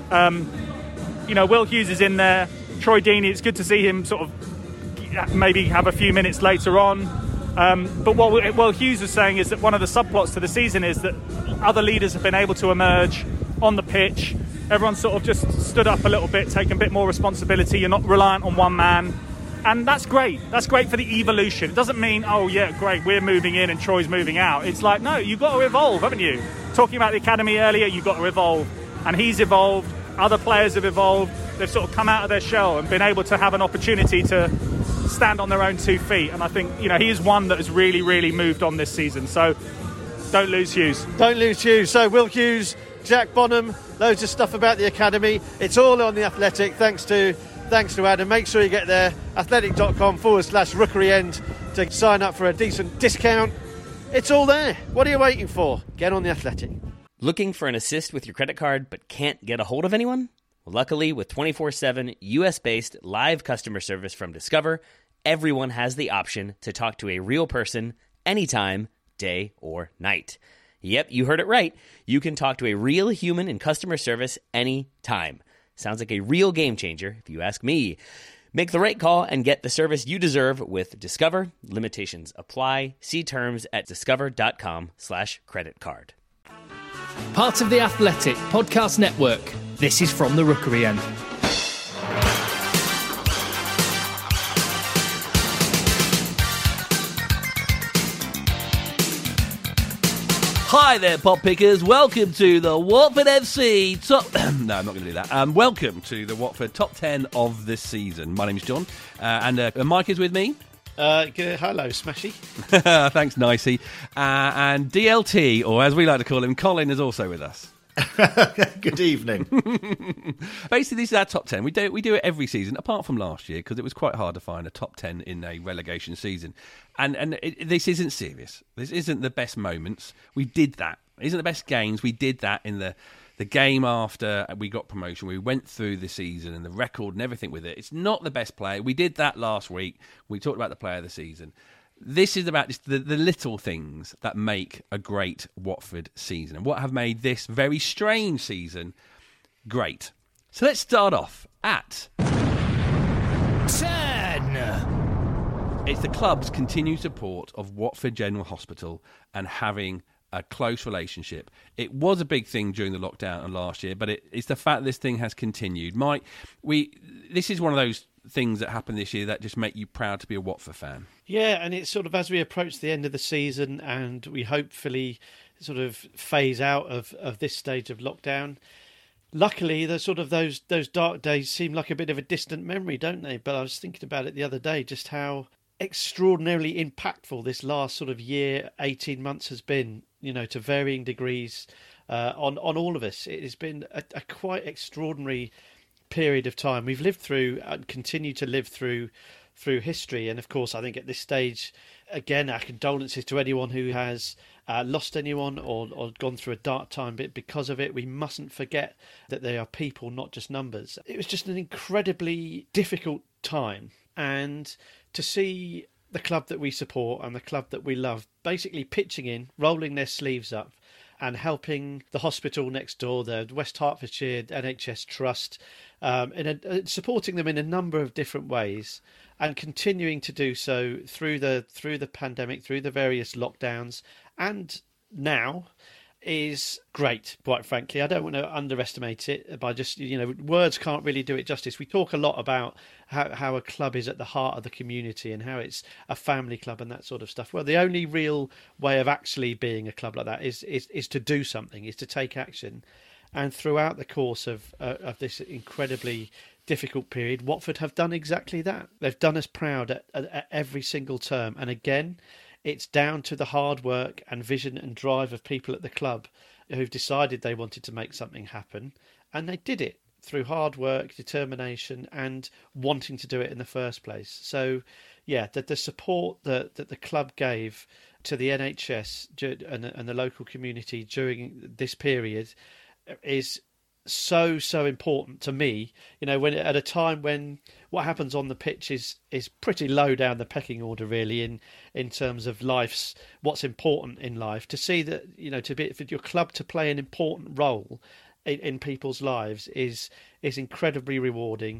Will Hughes is in there. Troy Deeney, it's good to see him sort of maybe have a few minutes later on. But what Will Hughes was saying is that one of the subplots to the season is that other leaders have been able to emerge on the pitch. Everyone sort of just stood up a little bit, taking a bit more responsibility. You're not reliant on one man. And that's great. That's great for the evolution. It doesn't mean, oh, yeah, great, we're moving in and Troy's moving out. It's like, no, you've got to evolve, haven't you? Talking about the academy earlier, you've got to evolve. And he's evolved. Other players have evolved. They've sort of come out of their shell and been able to have an opportunity to stand on their own 2 feet. And I think, he is one that has really, really moved on this season. So don't lose Hughes. Don't lose Hughes. So Will Hughes, Jack Bonham, loads of stuff about the academy. It's all on The Athletic, thanks to Adam. Make sure you get there, athletic.com/Rookery End to sign up for a decent discount. It's all there. What are you waiting for? Get on The Athletic. Looking for an assist with your credit card but can't get a hold of anyone? Well, luckily, with 24/7 US-based live customer service from Discover, everyone has the option to talk to a real person anytime, day or night. Yep, you heard it right. You can talk to a real human in customer service anytime. Sounds like a real game changer, if you ask me. Make the right call and get the service you deserve with Discover. Limitations apply. See terms at discover.com/creditcard. Part of the Athletic Podcast Network. This is From the Rookery End. Hi there, pop pickers. Welcome to the Watford FC top... No, I'm not going to do that. Welcome to the Watford top 10 of this season. My name's John, and Mike is with me. Hello, Smashy. Thanks, Nicey. And DLT, or as we like to call him, Colin, is also with us. Good evening. Basically, this is our top 10. We do it every season, apart from last year, because it was quite hard to find a top 10 in a relegation season. And this isn't serious. This isn't the best moments. We did that. It isn't the best games. We did that in the game after we got promotion. We went through the season and the record and everything with it. It's not the best play. We did that last week. We talked about the player of the season. This is about just the little things that make a great Watford season and what have made this very strange season great. So let's start off at 10. It's the club's continued support of Watford General Hospital and having a close relationship. It was a big thing during the lockdown and last year, but it's the fact this thing has continued. Mike, this is one of those things that happen this year that just make you proud to be a Watford fan. Yeah, and it's sort of as we approach the end of the season and we hopefully sort of phase out of this stage of lockdown. Luckily, the sort of those dark days seem like a bit of a distant memory, don't they? But I was thinking about it the other day, just how extraordinarily impactful this last sort of year, 18 months has been, to varying degrees on all of us. It has been a quite extraordinary period of time we've lived through and continue to live through history. And of course, I think at this stage, again, our condolences to anyone who has lost anyone or gone through a dark time because of it. We mustn't forget that they are people, not just numbers. It was just an incredibly difficult time, and to see the club that we support and the club that we love basically pitching in, rolling their sleeves up and helping the hospital next door, the West Hertfordshire NHS Trust, supporting them in a number of different ways, and continuing to do so through the pandemic, through the various lockdowns, and now is great, quite frankly. I don't want to underestimate it by just, words can't really do it justice. We talk a lot about how a club is at the heart of the community and how it's a family club and that sort of stuff. Well, the only real way of actually being a club like that is to do something, is to take action. And throughout the course of this incredibly difficult period, Watford have done exactly that. They've done us proud at every single term. And again, it's down to the hard work and vision and drive of people at the club who've decided they wanted to make something happen. And they did it through hard work, determination, and wanting to do it in the first place. So, yeah, the support that the club gave to the NHS and the local community during this period is so important to me. When at a time when what happens on the pitch is pretty low down the pecking order, really, in terms of what's important in life, to see that for your club to play an important role in people's lives is incredibly rewarding.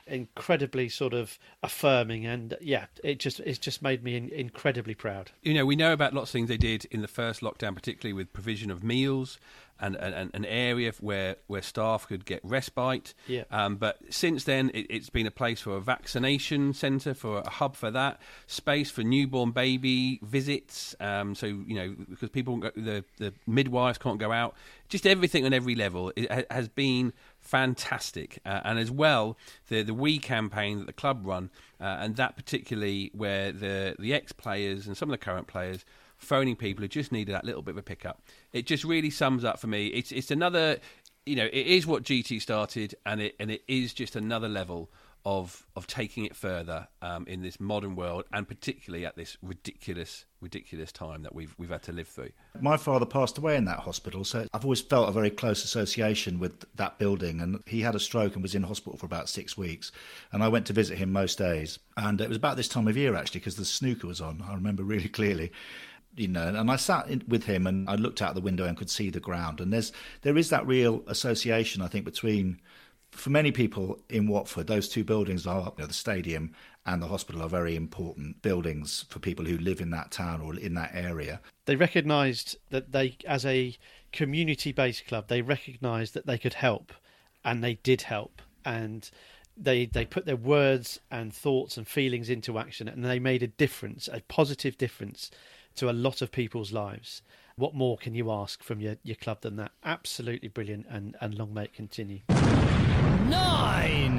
incredibly sort of affirming, and it's just made me incredibly proud. We know about lots of things they did in the first lockdown, particularly with provision of meals and an area where staff could get respite. Yeah. But since then, it's been a place for a vaccination centre, for a hub for that, space for newborn baby visits. Because people won't go, the midwives can't go out. Just everything on every level has been fantastic. And as well, the We campaign that the club run, and that particularly where the ex-players and some of the current players phoning people who just needed that little bit of a pickup. It just really sums up for me. It's another, it is what GT started, and it is just another level of taking it further in this modern world, and particularly at this ridiculous time that we've had to live through. My father passed away in that hospital, so I've always felt a very close association with that building. And he had a stroke and was in hospital for about 6 weeks, and I went to visit him most days. And it was about this time of year actually, because the snooker was on. I remember really clearly. And I sat with him and I looked out the window and could see the ground. And there is that real association, I think, between, for many people in Watford, those two buildings are, the stadium and the hospital are very important buildings for people who live in that town or in that area. They recognised that they, as a community-based club, they recognised that they could help, and they did help. And they put their words and thoughts and feelings into action, and they made a difference, a positive difference to a lot of people's lives. What more can you ask from your club than that? Absolutely brilliant, and long may it continue. 9.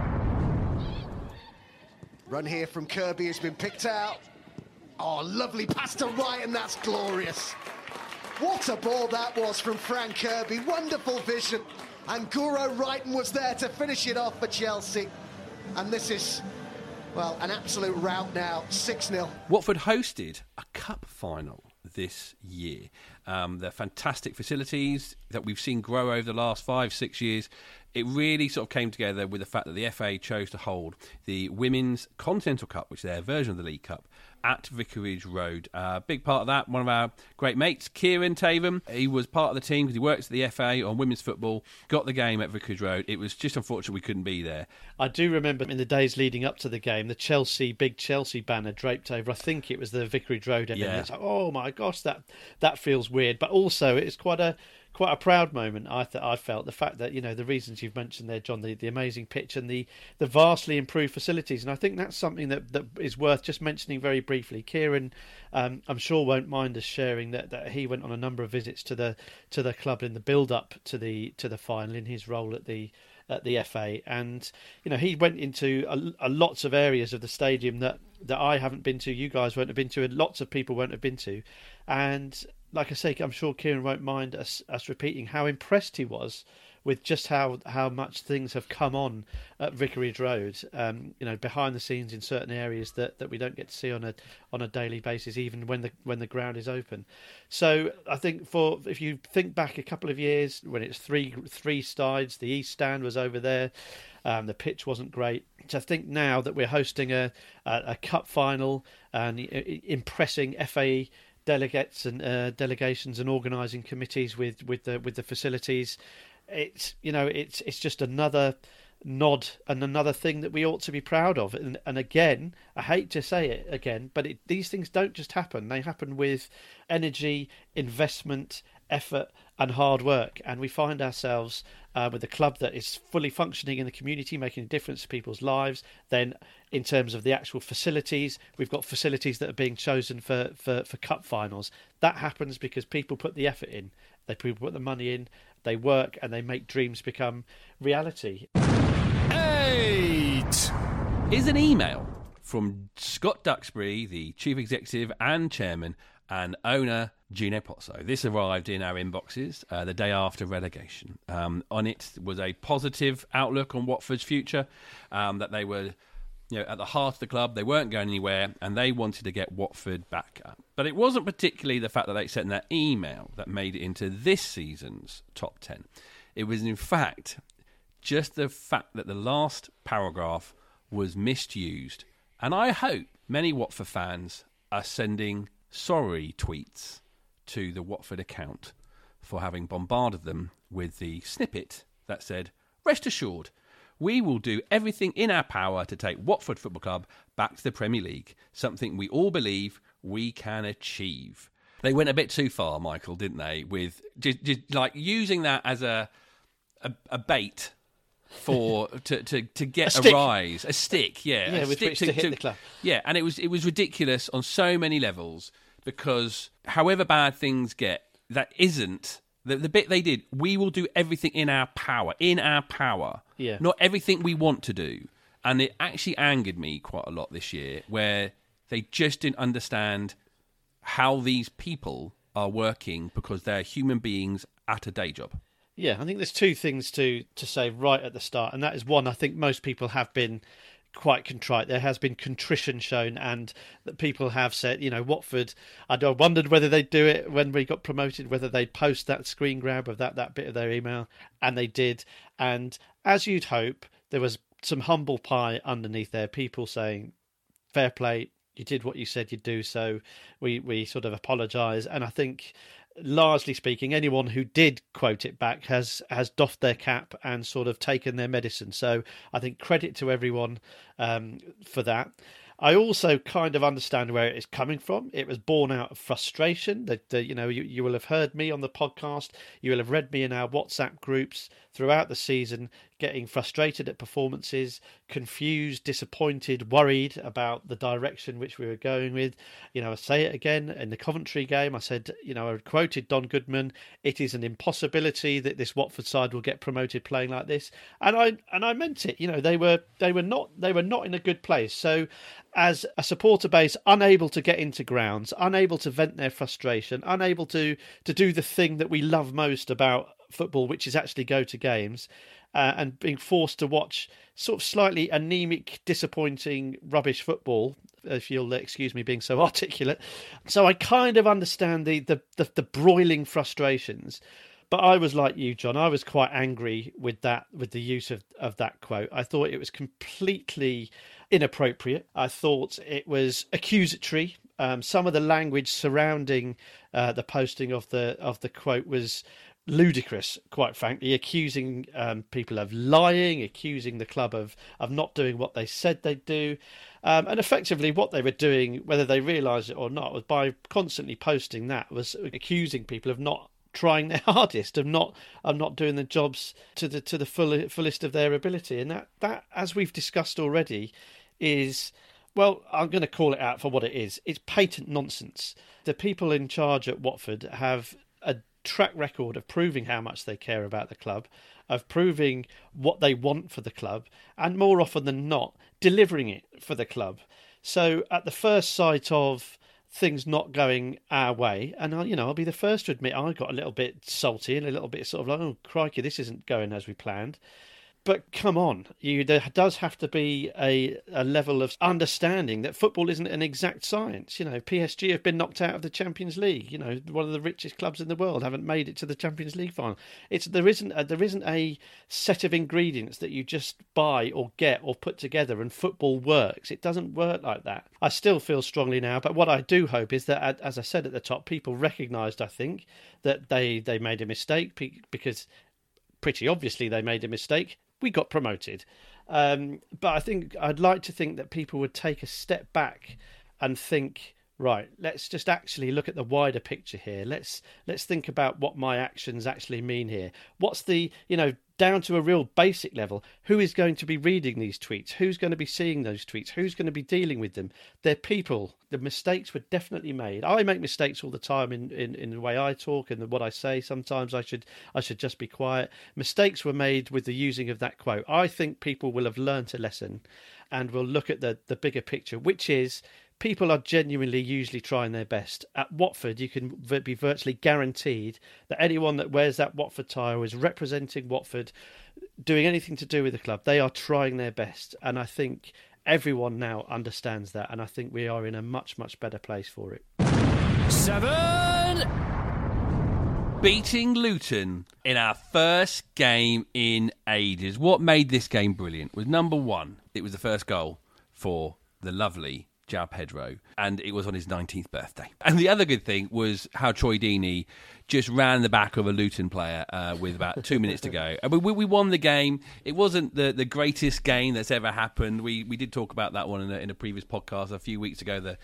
Run here from Kirby has been picked out. Oh, lovely pass to Wright, and that's glorious. What a ball that was from Frank Kirby. Wonderful vision. And Guro Wrighton was there to finish it off for Chelsea. And this is, an absolute rout now, 6-0. Watford hosted a cup final this year. The fantastic facilities that we've seen grow over the last 5-6 years. It really sort of came together with the fact that the FA chose to hold the Women's Continental Cup, which is their version of the League Cup, at Vicarage Road. A big part of that, one of our great mates, Kieran Taven, he was part of the team because he works at the FA on women's football, got the game at Vicarage Road. It was just unfortunate we couldn't be there. I do remember in the days leading up to the game, the big Chelsea banner draped over, I think it was the Vicarage Road end. Yeah. It's like, oh my gosh, that feels weird. But also it's quite a proud moment. I felt the fact that the reasons you've mentioned there, John, the amazing pitch and the vastly improved facilities, and I think that's something that is worth just mentioning very briefly. Kieran, I'm sure won't mind us sharing that he went on a number of visits to the club in the build up to the final in his role at the FA, and he went into a lots of areas of the stadium that I haven't been to, you guys won't have been to, and lots of people won't have been to. And like I say, I'm sure Kieran won't mind us repeating how impressed he was with just how much things have come on at Vicarage Road, behind the scenes in certain areas that we don't get to see on a daily basis, even when the ground is open. So I think if you think back a couple of years when it's three sides, the East Stand was over there, the pitch wasn't great. So I think now that we're hosting a cup final and impressing FA delegates and delegations and organising committees with the facilities, it's just another nod and another thing that we ought to be proud of. And again, I hate to say it again, but these things don't just happen. They happen with energy, investment, effort and hard work, and we find ourselves with a club that is fully functioning in the community, making a difference to people's lives. Then in terms of the actual facilities, we've got facilities that are being chosen for cup finals. That happens because people put the effort in, people put the money in, they work, and they make dreams become reality. 8 is an email from Scott Duxbury, the Chief Executive and Chairman and owner, Gino Pozzo. This arrived in our inboxes the day after relegation. On it was a positive outlook on Watford's future, that they were at the heart of the club, they weren't going anywhere, and they wanted to get Watford back up. But it wasn't particularly the fact that they sent that email that made it into this season's top 10. It was, in fact, just the fact that the last paragraph was misused. And I hope many Watford fans are sending sorry tweets to the Watford account for having bombarded them with the snippet that said, "Rest assured, We will do everything in our power to take Watford Football Club back to the Premier League, something we all believe we can achieve. They went a bit too far, Michael, didn't they? With just like using that as a bait for to get a rise, a stick, with which to hit the club. Yeah, and it was ridiculous on so many levels, because however bad things get, that isn't the bit they did. We will do everything in our power, not everything we want to do. And it actually angered me quite a lot this year, where they just didn't understand how these people are working, because they're human beings at a day job. Yeah, I think there's two things to say right at the start, and that is, one, I think most people have been quite contrite. There has been contrition shown, and that people have said, Watford, I wondered whether they'd do it when we got promoted, whether they'd post that screen grab of that bit of their email, and they did. And as you'd hope, there was some humble pie underneath there, people saying, fair play, you did what you said you'd do, so we sort of apologise. And I think, largely speaking, anyone who did quote it back has doffed their cap and sort of taken their medicine. So I think credit to everyone for that. I also kind of understand where it is coming from. It was born out of frustration. You will have heard me on the podcast. You will have read me in our WhatsApp groups throughout the season, getting frustrated at performances, confused, disappointed, worried about the direction which we were going with. I say it again in the Coventry game. I said, I quoted Don Goodman, it is an impossibility that this Watford side will get promoted playing like this. And I meant it. They were not in a good place. So as a supporter base unable to get into grounds, unable to vent their frustration, unable to do the thing that we love most about football, which is actually go to games, and being forced to watch sort of slightly anemic, disappointing, rubbish football, if you'll excuse me being so articulate. So I kind of understand the broiling frustrations. But I was like you, John. I was quite angry with the use of that quote. I thought it was completely inappropriate. I thought it was accusatory. Some of the language surrounding the posting of the quote was ludicrous, quite frankly, accusing people of lying, accusing the club of not doing what they said they'd do. And effectively what they were doing, whether they realised it or not, was by constantly posting that, was accusing people of not trying their hardest, of not doing the jobs to the fullest of their ability. And that, as we've discussed already, is, well, I'm going to call it out for what it is. It's patent nonsense. The people in charge at Watford have a track record of proving how much they care about the club, of proving what they want for the club, and more often than not, delivering it for the club. So at the first sight of things not going our way, and I'll be the first to admit I got a little bit salty and a little bit sort of like, oh crikey, this isn't going as we planned. But come on, there does have to be a level of understanding that football isn't an exact science. PSG have been knocked out of the Champions League. One of the richest clubs in the world haven't made it to the Champions League final. There isn't a set of ingredients that you just buy or get or put together and football works. It doesn't work like that. I still feel strongly now, but what I do hope is that, as I said at the top, people recognised, I think, that they made a mistake, because pretty obviously they made a mistake. We got promoted. But I think I'd like to think that people would take a step back and think, right, let's just actually look at the wider picture here. Let's think about what my actions actually mean here. What's the, down to a real basic level, who is going to be reading these tweets? Who's going to be seeing those tweets? Who's going to be dealing with them? They're people. The mistakes were definitely made. I make mistakes all the time in the way I talk and what I say. Sometimes I should just be quiet. Mistakes were made with the using of that quote. I think people will have learnt a lesson and will look at the bigger picture, which is, people are genuinely usually trying their best. At Watford, you can be virtually guaranteed that anyone that wears that Watford tie or is representing Watford, doing anything to do with the club, they are trying their best. And I think everyone now understands that. And I think we are in a much, much better place for it. 7. Beating Luton in our first game in ages. What made this game brilliant was, number one, it was the first goal for the lovely João Pedro, and it was on his 19th birthday. And the other good thing was how Troy Deeney just ran the back of a Luton player with about 2 minutes to go. And we won the game. It wasn't the greatest game that's ever happened. We did talk about that one in a previous podcast a few weeks ago, the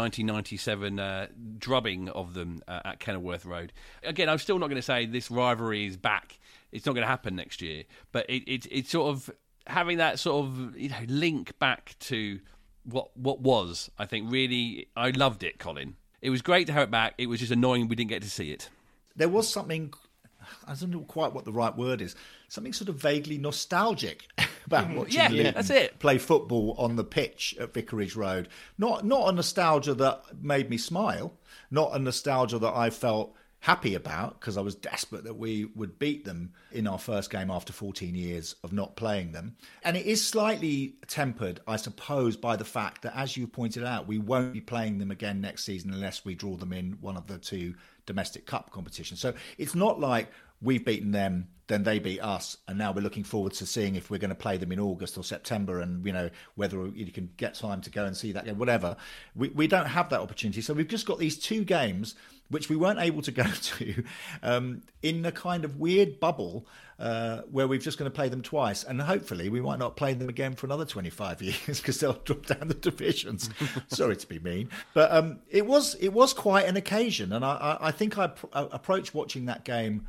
1997 drubbing of them at Kenilworth Road. Again, I'm still not going to say this rivalry is back. It's not going to happen next year. But it's sort of having that sort of link back to what was, I think, really, I loved it, Colin. It was great to have it back. It was just annoying we didn't get to see it. There was something, I don't know quite what the right word is, something sort of vaguely nostalgic about watching Luton that's it. play football on the pitch at Vicarage Road. Not a nostalgia that made me smile, not a nostalgia that I felt happy about, because I was desperate that we would beat them in our first game after 14 years of not playing them. And it is slightly tempered, I suppose, by the fact that, as you pointed out, we won't be playing them again next season unless we draw them in one of the two domestic cup competitions. So it's not like we've beaten them, then they beat us, and now we're looking forward to seeing if we're going to play them in August or September, and whether you can get time to go and see that game, whatever. We don't have that opportunity, so we've just got these two games which we weren't able to go to in a kind of weird bubble where we're just going to play them twice, and hopefully we might not play them again for another 25 years because they'll drop down the divisions. Sorry to be mean, but it was quite an occasion, and I think I approached watching that game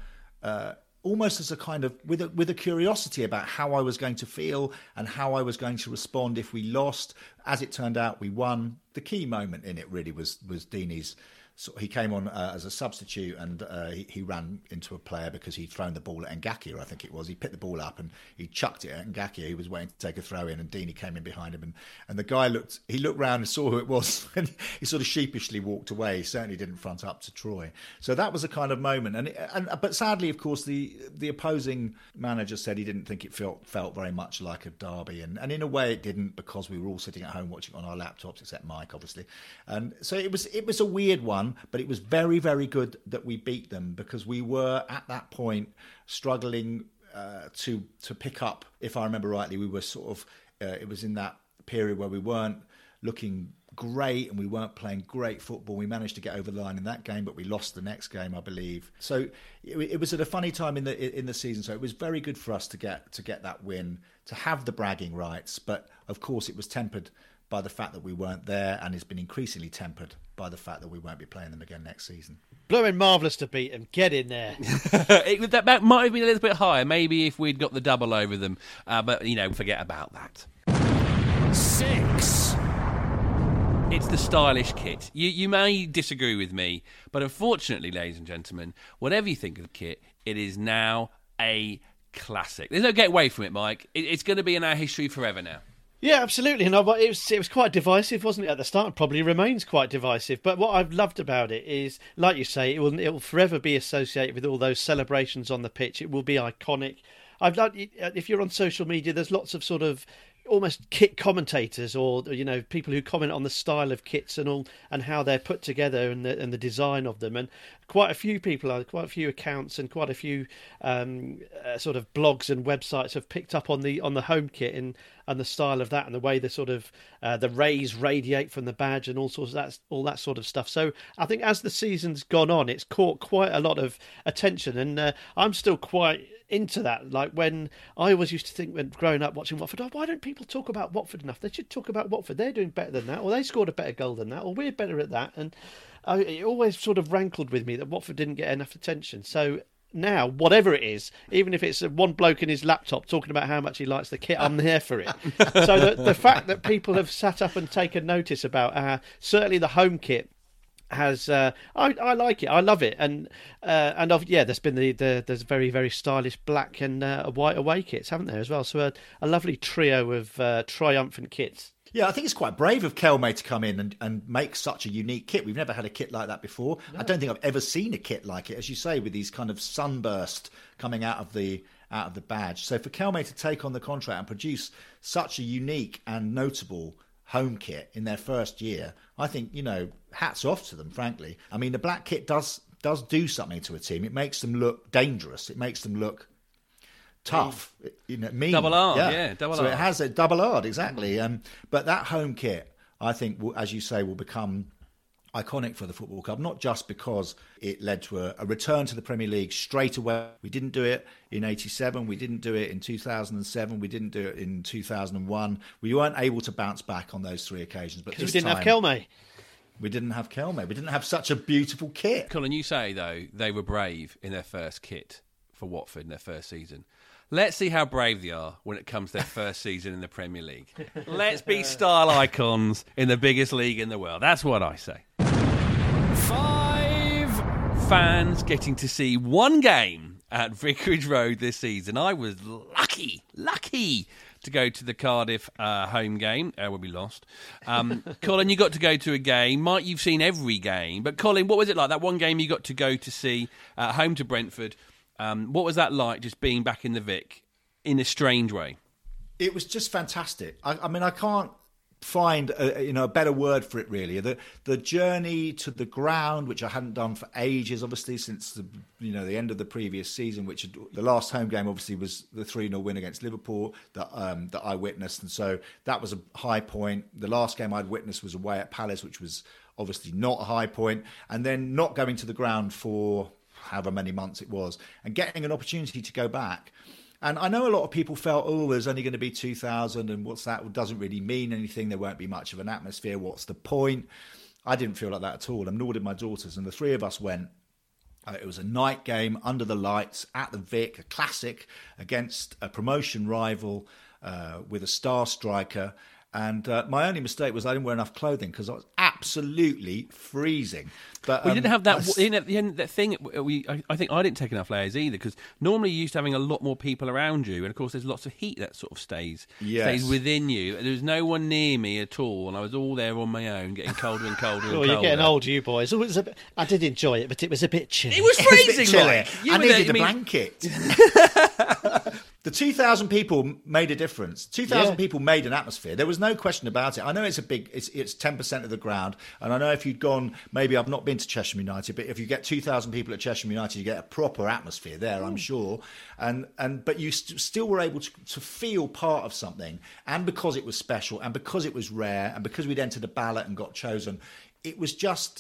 almost as a kind of with a curiosity about how I was going to feel and how I was going to respond if we lost. As it turned out, we won. The key moment in it really was Deeney's. So he came on as a substitute, and he ran into a player because he'd thrown the ball at Ngakia, I think it was. He picked the ball up and he chucked it at Ngakia. He was waiting to take a throw in, and Deeney came in behind him. And the guy looked round and saw who it was, and he sort of sheepishly walked away. He certainly didn't front up to Troy. So that was a kind of moment. But sadly, of course, the opposing manager said he didn't think it felt very much like a derby. And in a way it didn't, because we were all sitting at home watching on our laptops, except Mike, obviously. And so it was a weird one. But it was very, very good that we beat them, because we were at that point struggling to pick up. If I remember rightly, we were sort of it was in that period where we weren't looking great and we weren't playing great football. We managed to get over the line in that game, but we lost the next game, I believe. So it was at a funny time in the season. So it was very good for us to get that win, to have the bragging rights. But of course, it was tempered by the fact that we weren't there, and it's been increasingly tempered by the fact that we won't be playing them again next season. Blooming marvellous to beat them. Get in there. That might have been a little bit higher, maybe if we'd got the double over them. But, forget about that. 6. It's the stylish kit. You may disagree with me, but unfortunately, ladies and gentlemen, whatever you think of the kit, it is now a classic. There's no getting away from it, Mike. It's going to be in our history forever now. Yeah, absolutely. And it was quite divisive, wasn't it, at the start? It probably remains quite divisive. But what I've loved about it is, like you say, it will forever be associated with all those celebrations on the pitch. It will be iconic. I've loved, if you're on social media, there's lots of sort of almost kit commentators, or people who comment on the style of kits and all, and how they're put together and the design of them. And quite a few accounts and quite a few sort of blogs and websites have picked up on the home kit and the style of that, and the way the sort of the rays radiate from the badge and all that sort of stuff. So I think as the season's gone on, it's caught quite a lot of attention, and I'm still quite into that. Like when I always used to think, when growing up watching Watford, why don't people talk about Watford enough? They should talk about Watford. They're doing better than that, or they scored a better goal than that, or we're better at that. And it always sort of rankled with me that Watford didn't get enough attention. So now, whatever it is, even if it's one bloke in his laptop talking about how much he likes the kit, I'm there for it. So the fact that people have sat up and taken notice about certainly the home kit has I like it, I love it, and there's been there's very, very stylish black and white away kits, haven't there, as well? So a lovely trio of triumphant kits. Yeah, I think it's quite brave of Kelme to come in and make such a unique kit. We've never had a kit like that before. No. I don't think I've ever seen a kit like it, as you say, with these kind of sunburst coming out of the badge. So for Kelme to take on the contract and produce such a unique and notable home kit in their first year, I think, hats off to them, frankly. I mean, the black kit does do something to a team. It makes them look dangerous. It makes them look tough, mean. Double R, yeah double R. So R. It has a double R, exactly. But that home kit, I think, as you say, will become iconic for the football club, not just because it led to a return to the Premier League straight away. We didn't do it in 87, we didn't do it in 2007, we didn't do it in 2001. We weren't able to bounce back on those 3 occasions. But because we didn't have Kelme. We didn't have Kelme. We didn't have such a beautiful kit. Colin, you say, though, they were brave in their first kit for Watford in their first season. Let's see how brave they are when it comes to their first season in the Premier League. Let's be style icons in the biggest league in the world. That's what I say. 5 fans getting to see one game at Vicarage Road this season. I was lucky to go to the Cardiff home game where we lost. Colin, you got to go to a game. Mike, you've seen every game. But Colin, what was it like? That one game you got to go to see home to Brentford. What was that like, just being back in the Vic in a strange way? It was just fantastic. I mean, I can't find a better word for it, really. The journey to the ground, which I hadn't done for ages, obviously since the end of the previous season, which the last home game obviously was the 3-0 win against Liverpool that I witnessed, and so that was a high point. The last game I'd witnessed was away at Palace, which was obviously not a high point, and then not going to the ground for however many months it was, and getting an opportunity to go back. And I know a lot of people felt, there's only going to be 2,000 and what's that? It doesn't really mean anything. There won't be much of an atmosphere. What's the point? I didn't feel like that at all, and nor did my daughters. And the 3 of us went. It was a night game under the lights at the Vic, a classic against a promotion rival with a star striker. And my only mistake was I didn't wear enough clothing because I was absolutely freezing. But we didn't have that at the end. That thing. I think I didn't take enough layers either, because normally you're used to having a lot more people around you, and of course there's lots of heat that sort of stays within you. There was no one near me at all, and I was all there on my own, getting colder and colder. and colder. You're getting old, you boys. I did enjoy it, but it was a bit chilly. It was freezing, chilly. I needed a blanket. The 2,000 people made a difference. 2,000 people made an atmosphere. There was no question about it. I know it's 10% of the ground, and I know if you'd gone, maybe I've not been to Cheshire United, but if you get 2,000 people at Cheshire United, you get a proper atmosphere there, I'm sure. But you still were able to feel part of something, and because it was special, and because it was rare, and because we'd entered a ballot and got chosen. It was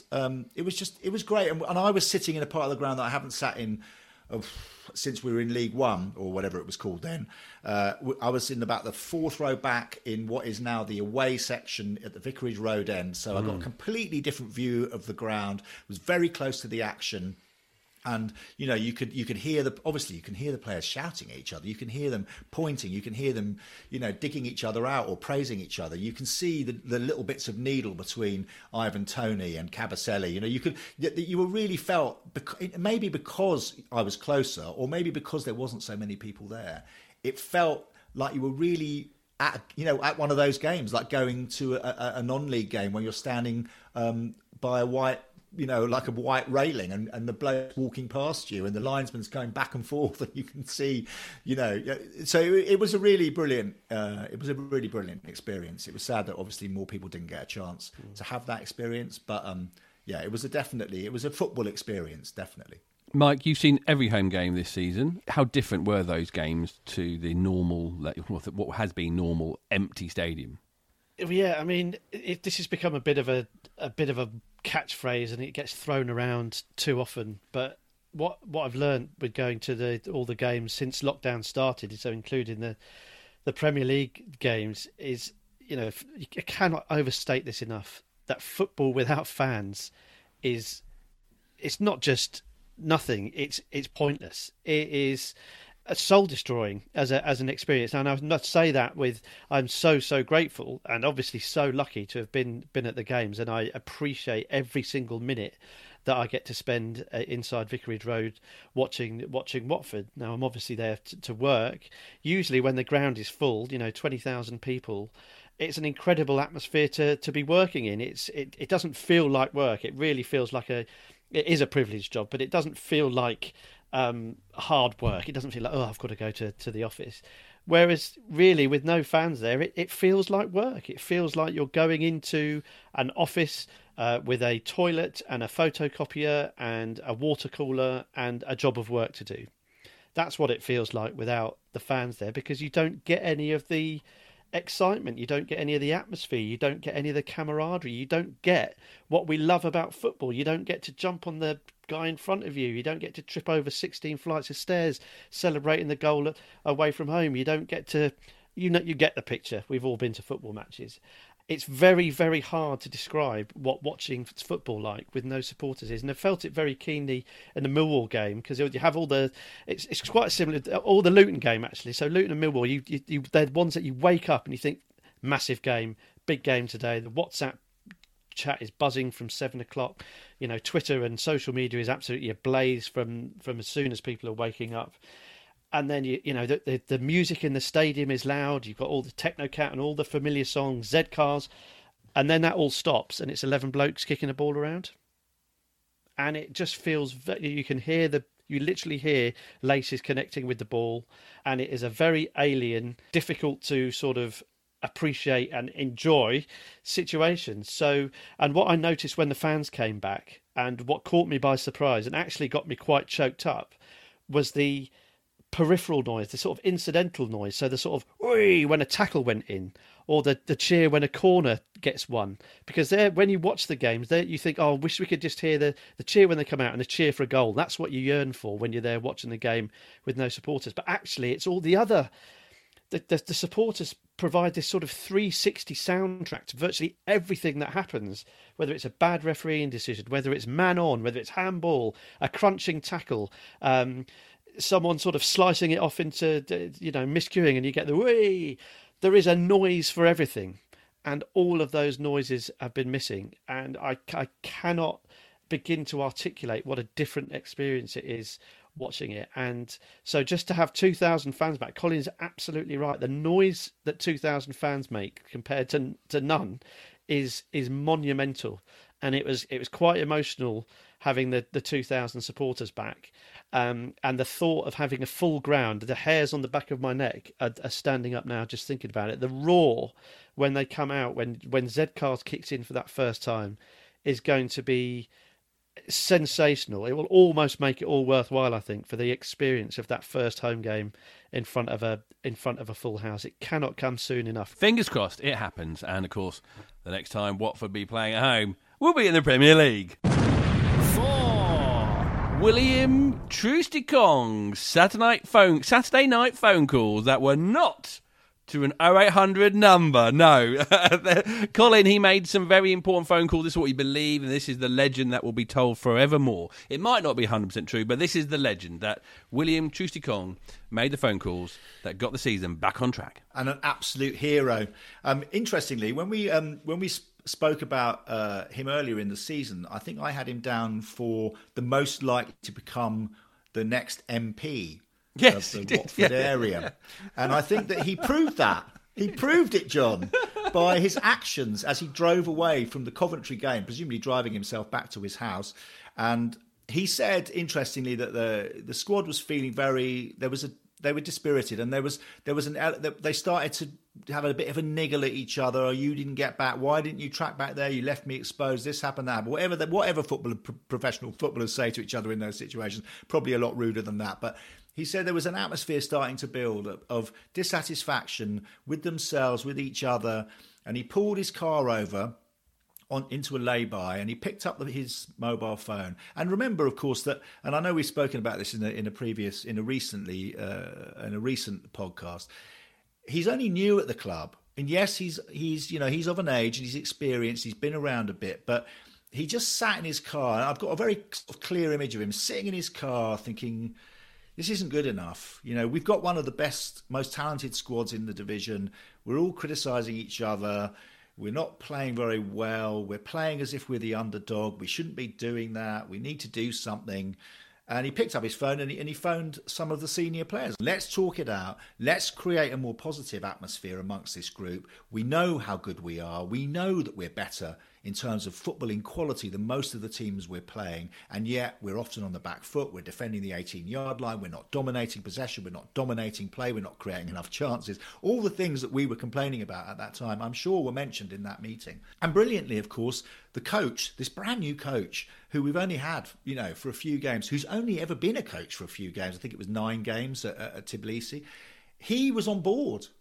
great, and I was sitting in a part of the ground that I haven't sat in since we were in League One, or whatever it was called then. I was in about the 4th row back in what is now the away section at the Vicarage Road end, so I got a completely different view of the ground. It was very close to the action. And you could hear you can hear the players shouting at each other. You can hear them pointing. You can hear them, digging each other out or praising each other. You can see the little bits of needle between Ivan Toney and Kabasele. You were really felt, maybe because I was closer, or maybe because there wasn't so many people there. It felt like you were really at one of those games, like going to a non-league game when you're standing by a white. Like a white railing, and the bloke walking past you, and the linesman's going back and forth, and you can see, So it was a really brilliant. It was a really brilliant experience. It was sad that obviously more people didn't get a chance to have that experience, but it was a football experience, definitely. Mike, you've seen every home game this season. How different were those games to the normal, what has been normal empty stadium? Yeah, I mean, this has become a bit of a catchphrase, and it gets thrown around too often. But what I've learned with going to all the games since lockdown started, so including the Premier League games, is you cannot overstate this enough. That football without fans it's not just nothing. It's pointless. It is soul destroying as an experience, and I must say that I'm so grateful and obviously so lucky to have been at the games, and I appreciate every single minute that I get to spend inside Vicarage Road watching Watford. Now I'm obviously there to work. Usually when the ground is full, 20,000 people, it's an incredible atmosphere to be working in. It doesn't feel like work. It really feels like it is a privileged job, but it doesn't feel like hard work. It doesn't feel like, I've got to go to the office. Whereas really with no fans there, it feels like work. It feels like you're going into an office with a toilet and a photocopier and a water cooler and a job of work to do. That's what it feels like without the fans there, because you don't get any of the excitement. You don't get any of the atmosphere. You don't get any of the camaraderie. You don't get what we love about football. You don't get to jump on the guy in front of you. You don't get to trip over 16 flights of stairs celebrating the goal away from home. You don't get to, you get the picture. We've all been to football matches. It's very, very hard to describe what watching football like with no supporters is. And I felt it very keenly in the Millwall game, because you have all the... It's quite similar, all the Luton game, actually. So Luton and Millwall, they're ones that you wake up and you think, massive game, big game today. The WhatsApp chat is buzzing from 7 o'clock. Twitter and social media is absolutely ablaze from as soon as people are waking up. And then, the music in the stadium is loud. You've got all the Technocat and all the familiar songs, Z-Cars. And then that all stops and it's 11 blokes kicking a ball around. And it just feels, you literally hear laces connecting with the ball. And it is a very alien, difficult to sort of appreciate and enjoy situation. So, and what I noticed when the fans came back, and what caught me by surprise and actually got me quite choked up, was the peripheral noise, the sort of incidental noise. So the sort of "oi" when a tackle went in, or the cheer when a corner gets won. Because when you watch the games, you think, oh, I wish we could just hear the cheer when they come out and the cheer for a goal. That's what you yearn for when you're there watching the game with no supporters. But actually, it's all the other. The supporters provide this sort of 360 soundtrack to virtually everything that happens, whether it's a bad refereeing decision, whether it's man on, whether it's handball, a crunching tackle, someone sort of slicing it off into, miscuing, and you get the "wee." There is a noise for everything, and all of those noises have been missing. And I cannot begin to articulate what a different experience it is watching it. And so just to have 2,000 fans back, Colin's absolutely right. The noise that 2,000 fans make compared to none is monumental. And it was quite emotional having the 2,000 supporters back. And the thought of having a full ground, the hairs on the back of my neck are standing up now just thinking about it. The roar when they come out, when Z-Cars kicks in for that first time, is going to be sensational. It will almost make it all worthwhile, I think, for the experience of that first home game in front of a full house. It cannot come soon enough. Fingers crossed it happens. And of course, the next time Watford be playing at home, we'll be in the Premier League. William Troost-Ekong's Saturday night phone calls that were not to an 0800 number. No. Colin, he made some very important phone calls. This is what he believed, and this is the legend that will be told forevermore. It might not be 100% true, but this is the legend that William Troost-Ekong made the phone calls that got the season back on track. And an absolute hero. Interestingly, when we spoke about him earlier in the season, I think I had him down for the most likely to become the next MP of the Watford area. And I think that he proved that. He proved it, John, by his actions as he drove away from the Coventry game, presumably driving himself back to his house. And he said, interestingly, that the squad was feeling they were dispirited, and they started to have a bit of a niggle at each other. Oh, you didn't get back. Why didn't you track back there? You left me exposed. This happened, that happened. Whatever professional footballers say to each other in those situations, probably a lot ruder than that. But he said there was an atmosphere starting to build of dissatisfaction with themselves, with each other, and he pulled his car over into a lay-by, and he picked up his mobile phone. And remember, of course, that, and I know we've spoken about this in a recent podcast. He's only new at the club, and yes, he's of an age and he's experienced. He's been around a bit, but he just sat in his car. And I've got a very clear image of him sitting in his car, thinking, this isn't good enough. We've got one of the best, most talented squads in the division. We're all criticising each other. We're not playing very well. We're playing as if we're the underdog. We shouldn't be doing that. We need to do something. And he picked up his phone and he phoned some of the senior players. Let's talk it out. Let's create a more positive atmosphere amongst this group. We know how good we are. We know that we're better in terms of footballing quality than most of the teams we're playing. And yet we're often on the back foot. We're defending the 18-yard line. We're not dominating possession. We're not dominating play. We're not creating enough chances. All the things that we were complaining about at that time, I'm sure were mentioned in that meeting. And brilliantly, of course, the coach, this brand new coach, who we've only had, for a few games, who's only ever been a coach for a few games. I think it was 9 games at Tbilisi. He was on board.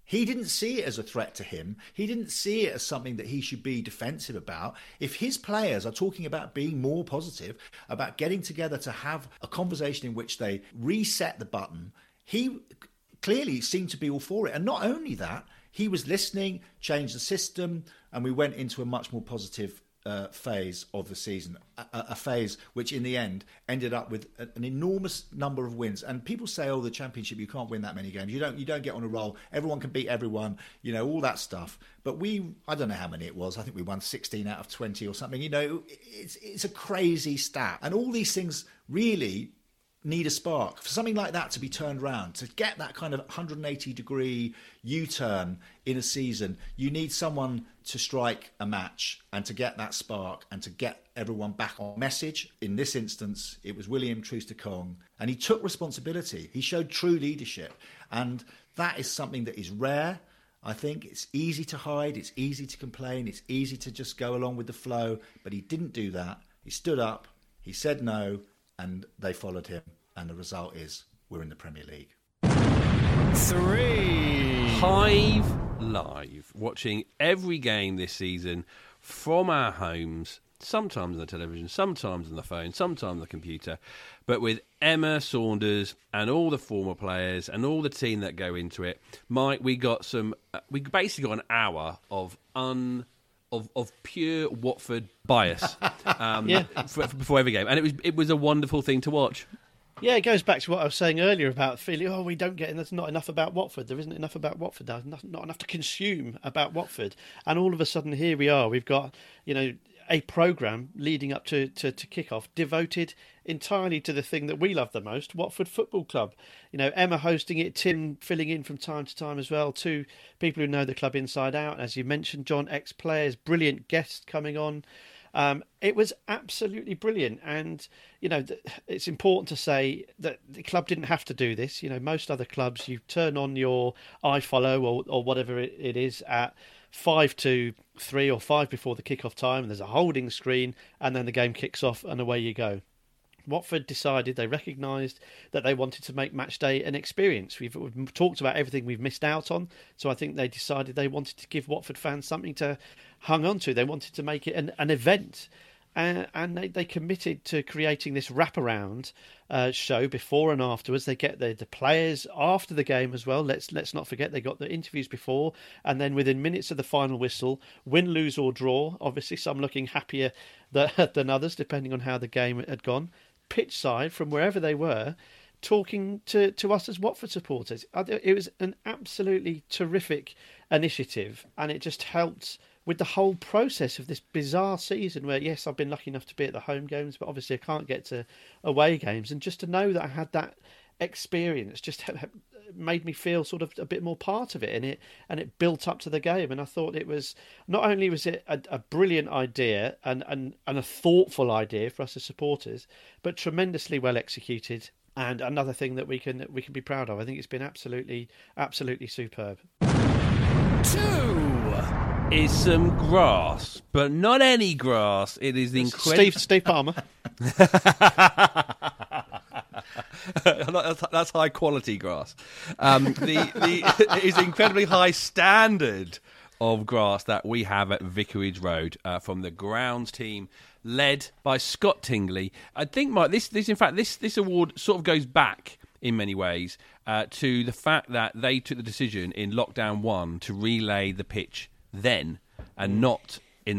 He didn't see it as a threat to him. He didn't see it as something that he should be defensive about. If his players are talking about being more positive, about getting together to have a conversation in which they reset the button, he clearly seemed to be all for it. And not only that, he was listening, changed the system, and we went into a much more positive phase of the season, a phase which in the end ended up with an enormous number of wins. And people say, the championship, you can't win that many games, you don't get on a roll, everyone can beat everyone, all that stuff. But I don't know how many it was, I think we won 16 out of 20 or something. It's a crazy stat, and all these things really need a spark for something like that to be turned around. To get that kind of 180-degree U-turn in a season, you need someone to strike a match and to get that spark and to get everyone back on message. In this instance, it was William Troost-Ekong, and he took responsibility. He showed true leadership, and that is something that is rare. I think it's easy to hide, it's easy to complain, it's easy to just go along with the flow, but he didn't do that. He stood up, he said no, and they followed him, and the result is we're in the Premier League. 3. Hive Live, watching every game this season from our homes, sometimes on the television, sometimes on the phone, sometimes on the computer, but with Emma Saunders and all the former players and all the team that go into it. Mike, we basically got an hour of pure Watford bias before every game, and it was a wonderful thing to watch. Yeah, it goes back to what I was saying earlier about feeling, we don't get, there's not enough about Watford. There isn't enough about Watford. There's not enough to consume about Watford. And all of a sudden, here we are. We've got, a programme leading up to kick-off devoted entirely to the thing that we love the most, Watford Football Club. Emma hosting it, Tim filling in from time to time as well, two people who know the club inside out. As you mentioned, John, ex-players, brilliant guests coming on. It was absolutely brilliant, and it's important to say that the club didn't have to do this. Most other clubs, you turn on your iFollow or whatever it is at 5 to 3 or 5 before the kick-off time, and there's a holding screen, and then the game kicks off, and away you go. Watford decided, they recognised that they wanted to make match day an experience. We've talked about everything we've missed out on, so I think they decided they wanted to give Watford fans something to hang on to. They wanted to make it an event, and they committed to creating this wraparound show before and afterwards. They get the players after the game as well. Let's not forget they got the interviews before, and then within minutes of the final whistle, win, lose or draw. Obviously, some looking happier than others, depending on how the game had gone. Pitch side from wherever they were, talking to us as Watford supporters. It was an absolutely terrific initiative, and it just helped with the whole process of this bizarre season where, yes, I've been lucky enough to be at the home games, but obviously I can't get to away games, and just to know that I had that experience just made me feel sort of a bit more part of it, and it built up to the game. And I thought it was, not only was it a brilliant idea and a thoughtful idea for us as supporters, but tremendously well executed, and another thing that we can be proud of. I think it's been absolutely superb. 2 is some grass, but not any grass. It is the incredible Steve Palmer. That's high quality grass. It is the incredibly high standard of grass that we have at Vicarage Road from the grounds team led by Scott Tingley. I think, Mike, this award sort of goes back in many ways to the fact that they took the decision in lockdown 1 to relay the pitch then, and not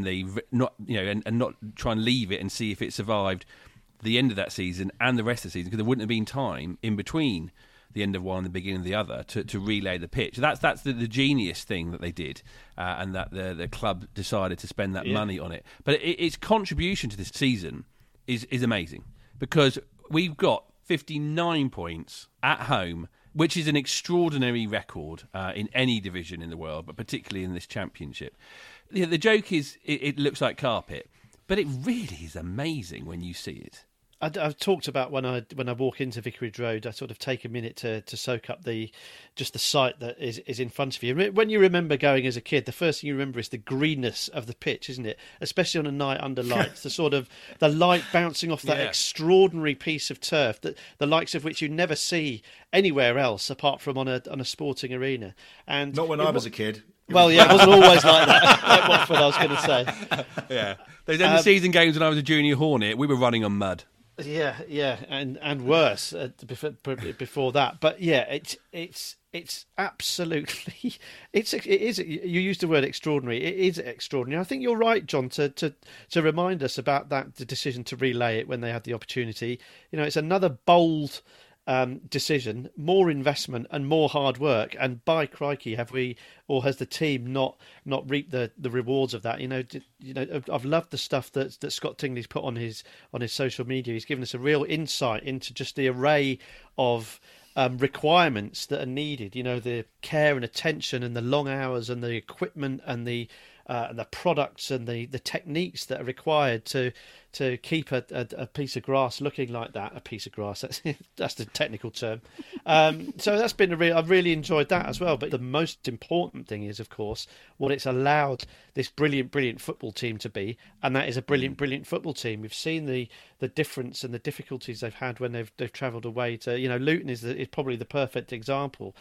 try and leave it and see if it survived the end of that season and the rest of the season, because there wouldn't have been time in between the end of one and the beginning of the other to relay the pitch. That's the genius thing that they did, and that the club decided to spend that money on it. But its contribution to this season is amazing, because we've got 59 points at home, which is an extraordinary record in any division in the world, but particularly in this championship. The joke is it looks like carpet, but it really is amazing when you see it. I've talked about when I walk into Vicarage Road, I sort of take a minute to soak up the sight that is in front of you. When you remember going as a kid, the first thing you remember is the greenness of the pitch, isn't it? Especially on a night under lights, the light bouncing off that extraordinary piece of turf, that the likes of which you never see anywhere else apart from on a sporting arena. And not when I was a kid. Well, yeah, it wasn't always like that. Like Watford, I was going to say. Yeah, those end of season games when I was a junior Hornet, we were running on mud. Yeah, and worse before that. But yeah, it's absolutely it is. You used the word extraordinary. It is extraordinary. I think you're right, John, to remind us about the decision to relay it when they had the opportunity. You know, it's another bold decision, more investment and more hard work, and by crikey, have we, or has the team not reaped the rewards of that? You know, I've loved the stuff that Scott Tingley's put on his social media. He's given us a real insight into just the array of requirements that are needed. You know, the care and attention and the long hours and the equipment and the products and the techniques that are required to keep a piece of grass looking like that. A piece of grass, that's the technical term. So that's been I've really enjoyed that as well. But the most important thing is, of course, what it's allowed this brilliant football team to be, and that is a brilliant football team. We've seen the difference and the difficulties they've had when they've travelled away to, you know, Luton is probably the perfect example.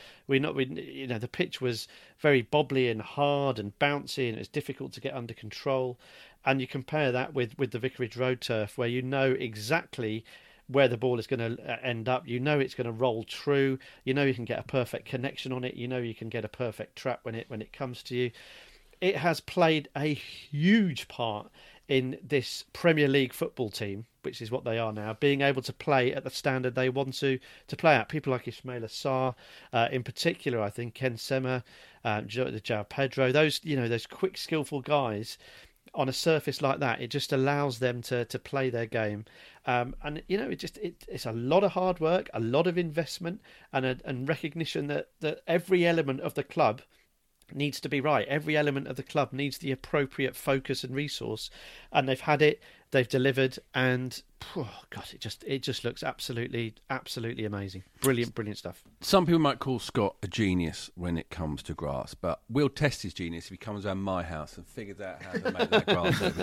The pitch was very bobbly and hard and bouncy, and it's difficult to get under control. And you compare that with the Vicarage Road turf, where you know exactly where the ball is going to end up. You know it's going to roll true. You know you can get a perfect connection on it. You know you can get a perfect trap when it comes to you. It has played a huge part in this Premier League football team, which is what they are now, being able to play at the standard they want to play at. People like Ismaila Sarr, in particular, I think Ken Sema, João Pedro, those quick, skillful guys. On a surface like that, it just allows them to play their game, and you know, it's a lot of hard work, a lot of investment, and recognition that every element of the club needs to be right. Every element of the club needs the appropriate focus and resource, and they've had it. They've delivered, and it just looks absolutely amazing. Brilliant stuff. Some people might call Scott a genius when it comes to grass, but we'll test his genius if he comes around my house and figures out how to make that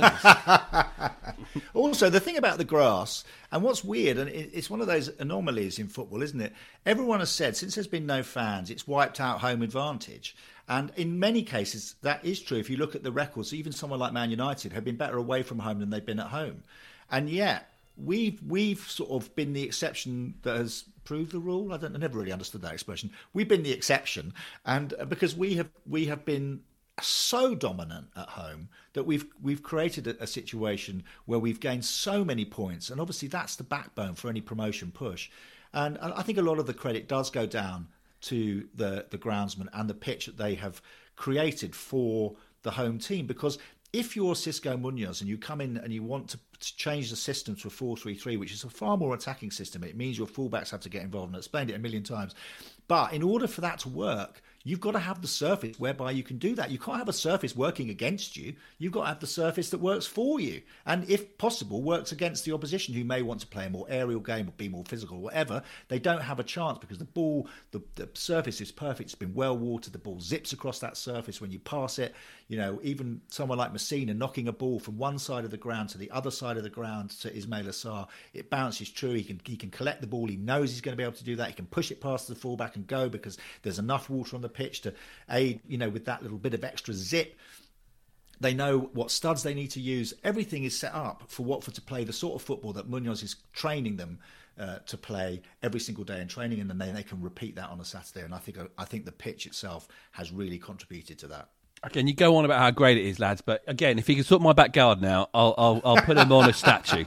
grass. Also, the thing about the grass, and what's weird, and it's one of those anomalies in football, isn't it? Everyone has said, since there's been no fans, it's wiped out home advantage. And in many cases, that is true. If you look at the records, even someone like Man United have been better away from home than they've been at home. And yet, we've sort of been the exception that has proved the rule. I never really understood that expression. We've been the exception, and because we have been so dominant at home that we've created a situation where we've gained so many points, and obviously that's the backbone for any promotion push. And I think a lot of the credit does go down to the groundsman and the pitch that they have created for the home team. Because if you're Xisco Munoz and you come in and you want to change the system to a 4-3-3, which is a far more attacking system, it means your fullbacks have to get involved. And I've explained it a million times. But in order for that to work, you've got to have the surface whereby you can do that. You can't have a surface working against you. You've got to have the surface that works for you. And if possible, works against the opposition who may want to play a more aerial game or be more physical or whatever. They don't have a chance because the ball, the surface is perfect. It's been well watered. The ball zips across that surface when you pass it. You know, even someone like Messina knocking a ball from one side of the ground to the other side of the ground to Ismaila Sarr, it bounces true. He can collect the ball. He knows he's going to be able to do that. He can push it past the fullback and go because there's enough water on the pitch to aid, you know, with that little bit of extra zip. They know what studs they need to use. Everything is set up for Watford to play the sort of football that Munoz is training them to play every single day in training, and then they can repeat that on a Saturday. And I think the pitch itself has really contributed to that. Again, you go on about how great it is, lads, but again, if he can sort my back garden out, I'll put him on a statue.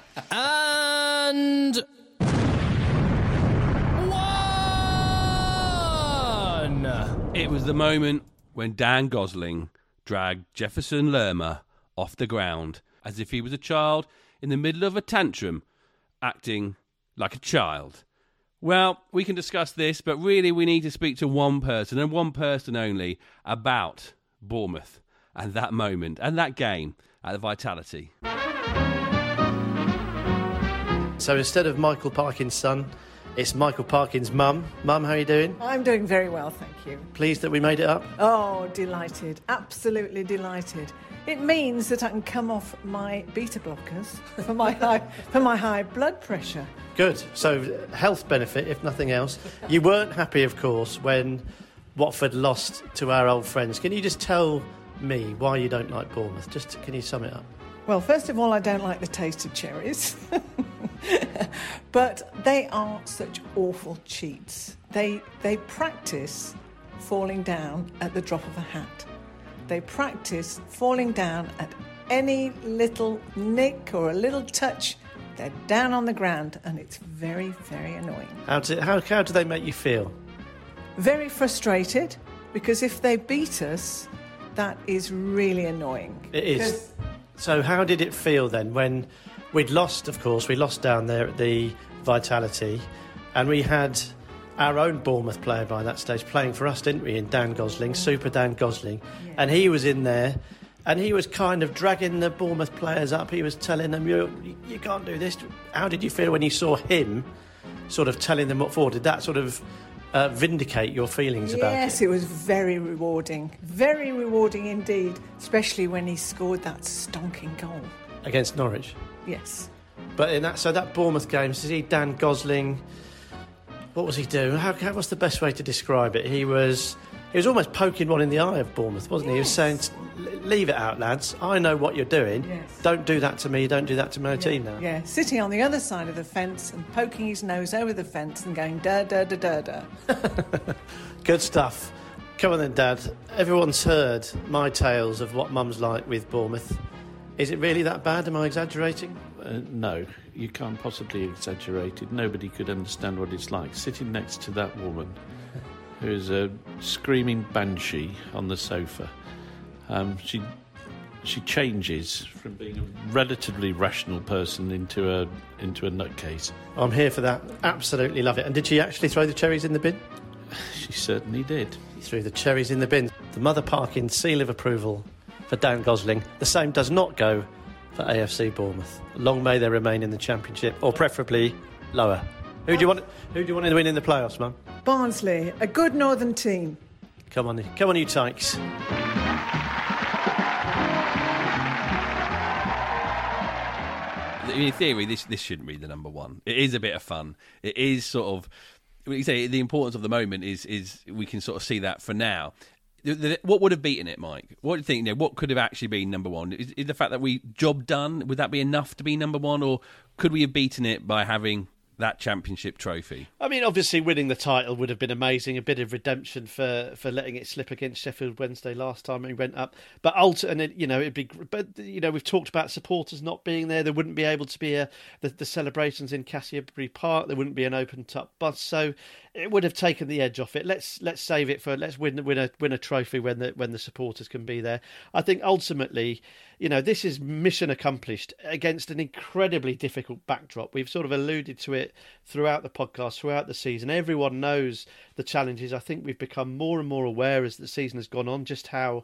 And one! It was the moment when Dan Gosling dragged Jefferson Lerma off the ground as if he was a child in the middle of a tantrum, acting like a child. Well, we can discuss this, but really we need to speak to one person, and one person only, about Bournemouth and that moment and that game at the Vitality. So instead of Michael Parkin's son, it's Michael Parkin's mum. Mum, how are you doing? I'm doing very well, thank you. Pleased that we made it up? Oh, delighted. Absolutely delighted. It means that I can come off my beta blockers for my high blood pressure. Good. So health benefit, if nothing else. You weren't happy, of course, when Watford lost to our old friends. Can you just tell me why you don't like Bournemouth? Can you sum it up? Well, first of all, I don't like the taste of cherries. But they are such awful cheats. They practice falling down at the drop of a hat. They practice falling down at any little nick or a little touch. They're down on the ground, and it's very, very annoying. How do they make you feel? Very frustrated, because if they beat us, that is really annoying. It is. So how did it feel then when we'd lost, of course, we lost down there at the Vitality, and we had our own Bournemouth player by that stage playing for us, didn't we, in Dan Gosling, Super Dan Gosling. Yeah. And he was in there, and he was kind of dragging the Bournemouth players up. He was telling them, you can't do this. How did you feel when you saw him sort of telling them what for? Did that sort of vindicate your feelings about it? Yes, it was very rewarding indeed, especially when he scored that stonking goal. Against Norwich? Yes. But that Bournemouth game, see Dan Gosling, what was he doing? What's the best way to describe it? He was almost poking one in the eye of Bournemouth, wasn't he? He was saying, leave it out, lads. I know what you're doing. Yes. Don't do that to me. Don't do that to my team now. Yeah, sitting on the other side of the fence and poking his nose over the fence and going, da, da, da, da, da. Good stuff. Come on then, Dad. Everyone's heard my tales of what Mum's like with Bournemouth. Is it really that bad? Am I exaggerating? No, you can't possibly exaggerate it. Nobody could understand what it's like sitting next to that woman who's a screaming banshee on the sofa. She changes from being a relatively rational person into a nutcase. I'm here for that. Absolutely love it. And did she actually throw the cherries in the bin? She certainly did. She threw the cherries in the bin. The Mother Parkin seal of approval for Dan Gosling. The same does not go for AFC Bournemouth. Long may they remain in the Championship, or preferably lower. Who do you want to win in the playoffs, Mum? Barnsley, a good northern team. Come on, you tykes. In theory, this shouldn't be the number one. It is a bit of fun. It is sort of, you say, the importance of the moment is we can sort of see that for now. What would have beaten it, Mike? What do you think? What could have actually been number one? Is the fact that we job done, would that be enough to be number one, or could we have beaten it by having that Championship trophy? I mean, obviously winning the title would have been amazing, a bit of redemption for letting it slip against Sheffield Wednesday last time we went up. But it'd be. But we've talked about supporters not being there. There wouldn't be able to be the celebrations in Castleberry Park. There wouldn't be an open top bus, so it would have taken the edge off it. Let's save it for win a trophy when the supporters can be there. I think ultimately, this is mission accomplished against an incredibly difficult backdrop. We've sort of alluded to it throughout the podcast, throughout the season. Everyone knows the challenges. I think we've become more and more aware as the season has gone on just how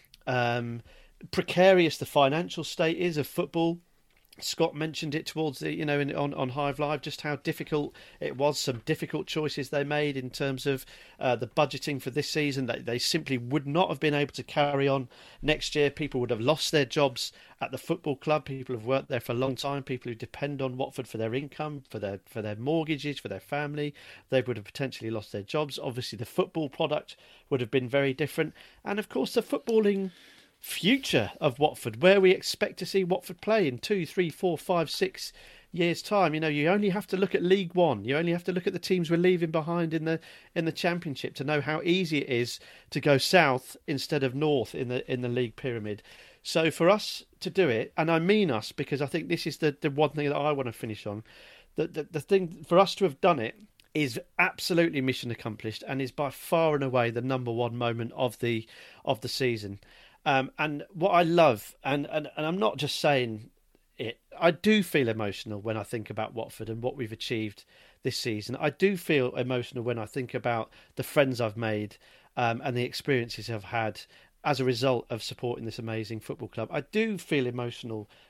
precarious the financial state is of football. Scott mentioned it towards the, on Hive Live, just how difficult it was. Some difficult choices they made in terms of the budgeting for this season. They simply would not have been able to carry on next year. People would have lost their jobs at the football club. People have worked there for a long time. People who depend on Watford for their income, for their mortgages, for their family, they would have potentially lost their jobs. Obviously, the football product would have been very different. And of course, the footballing future of Watford, where we expect to see Watford play in 2, 3, 4, 5, 6 years' time. You only have to look at League One. You only have to look at the teams we're leaving behind in the Championship to know how easy it is to go south instead of north in the league pyramid. So for us to do it, and I mean us, because I think this is the one thing that I want to finish on, the thing for us to have done it is absolutely mission accomplished, and is by far and away the number one moment of the season. And what I love, and I'm not just saying it, I do feel emotional when I think about Watford and what we've achieved this season. I do feel emotional when I think about the friends I've made and the experiences I've had as a result of supporting this amazing football club. I do feel emotional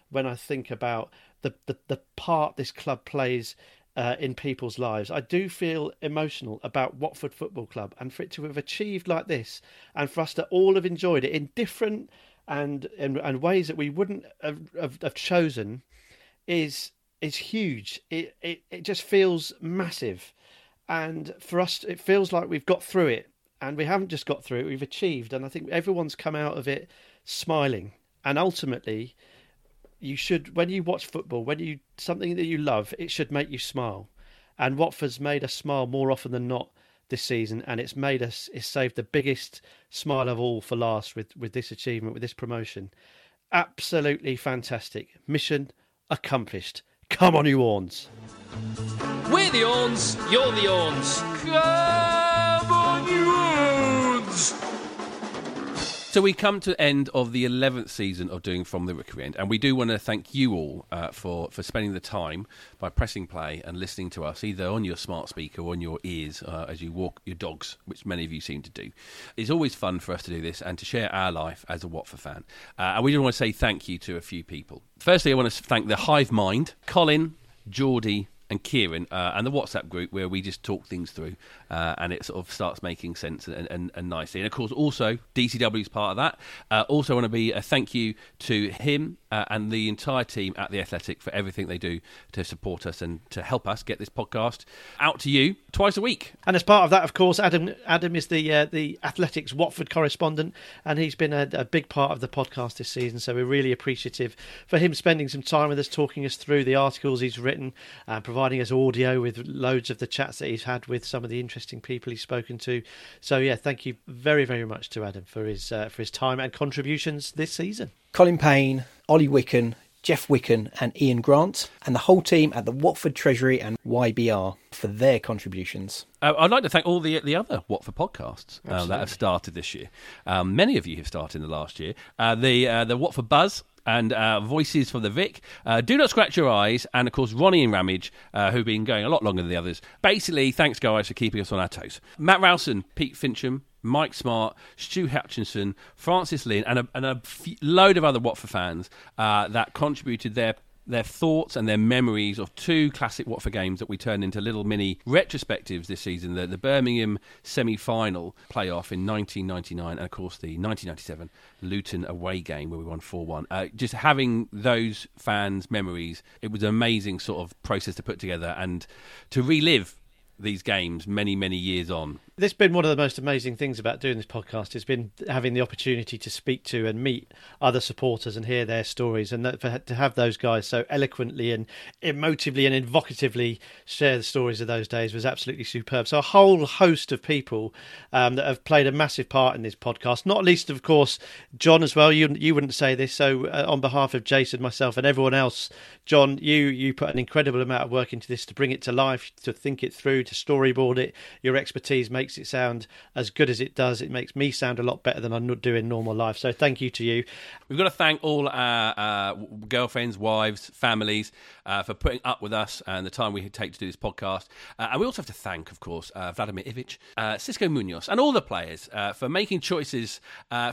when I think about the part this club plays in people's lives. I do feel emotional about Watford Football Club, and for it to have achieved like this, and for us to all have enjoyed it in different and ways that we wouldn't have chosen, is huge. It just feels massive, and for us, it feels like we've got through it, and we haven't just got through it. We've achieved, and I think everyone's come out of it smiling, and ultimately. You should, when you watch football, something that you love, it should make you smile. And Watford's made us smile more often than not this season, and it's saved the biggest smile of all for last with this achievement, with this promotion. Absolutely fantastic. Mission accomplished. Come on, you Horns. We're the Horns, you're the Horns. Come on, you Horns! So we come to the end of the 11th season of doing From the Rookery End, and we do want to thank you all for spending the time by pressing play and listening to us, either on your smart speaker or on your ears as you walk your dogs, which many of you seem to do. It's always fun for us to do this and to share our life as a Watford fan. And we just want to say thank you to a few people. Firstly, I want to thank the Hive Mind, Colin, Geordie, and Kieran, and the WhatsApp group where we just talk things through and it sort of starts making sense and nicely. And of course, also, DCW is part of that. Also want to be a thank you to him and the entire team at The Athletic for everything they do to support us and to help us get this podcast out to you twice a week. And as part of that, of course, Adam is the Athletics Watford correspondent, and he's been a big part of the podcast this season, so we're really appreciative for him spending some time with us, talking us through the articles he's written, providing us audio with loads of the chats that he's had with some of the interesting people he's spoken to. So yeah, thank you very, very much to Adam for his time and contributions this season. Colin Payne, Ollie Wicken, Jeff Wicken and Ian Grant, and the whole team at the Watford Treasury and YBR for their contributions. I'd like to thank all the other Watford podcasts that have started this year. Many of you have started in the last year. The Watford Buzz and Voices from the Vic, Do Not Scratch Your Eyes, and of course Ronnie and Ramage, who've been going a lot longer than the others. Basically, thanks guys for keeping us on our toes. Matt Rowson, Pete Fincham, Mike Smart, Stu Hutchinson, Francis Lynn, and a load of other Watford fans that contributed their thoughts and their memories of two classic Watford games that we turned into little mini retrospectives this season. The Birmingham semi-final playoff in 1999 and, of course, the 1997 Luton away game where we won 4-1. Just having those fans' memories, it was an amazing sort of process to put together and to relive these games many, many years on. This has been one of the most amazing things about doing this podcast, has been having the opportunity to speak to and meet other supporters and hear their stories, and to have those guys so eloquently and emotively and evocatively share the stories of those days was absolutely superb. So a whole host of people that have played a massive part in this podcast, not least, of course, John as well. You wouldn't say this, so on behalf of Jason, myself and everyone else, John, you put an incredible amount of work into this to bring it to life, to think it through, to storyboard it. Your expertise makes it sound as good as it does. It makes me sound a lot better than I do in normal life. So thank you to you. We've got to thank all our girlfriends, wives, families for putting up with us and the time we take to do this podcast. And we also have to thank, of course, Vladimir Ivic, Cisco Munoz, and all the players for making choices,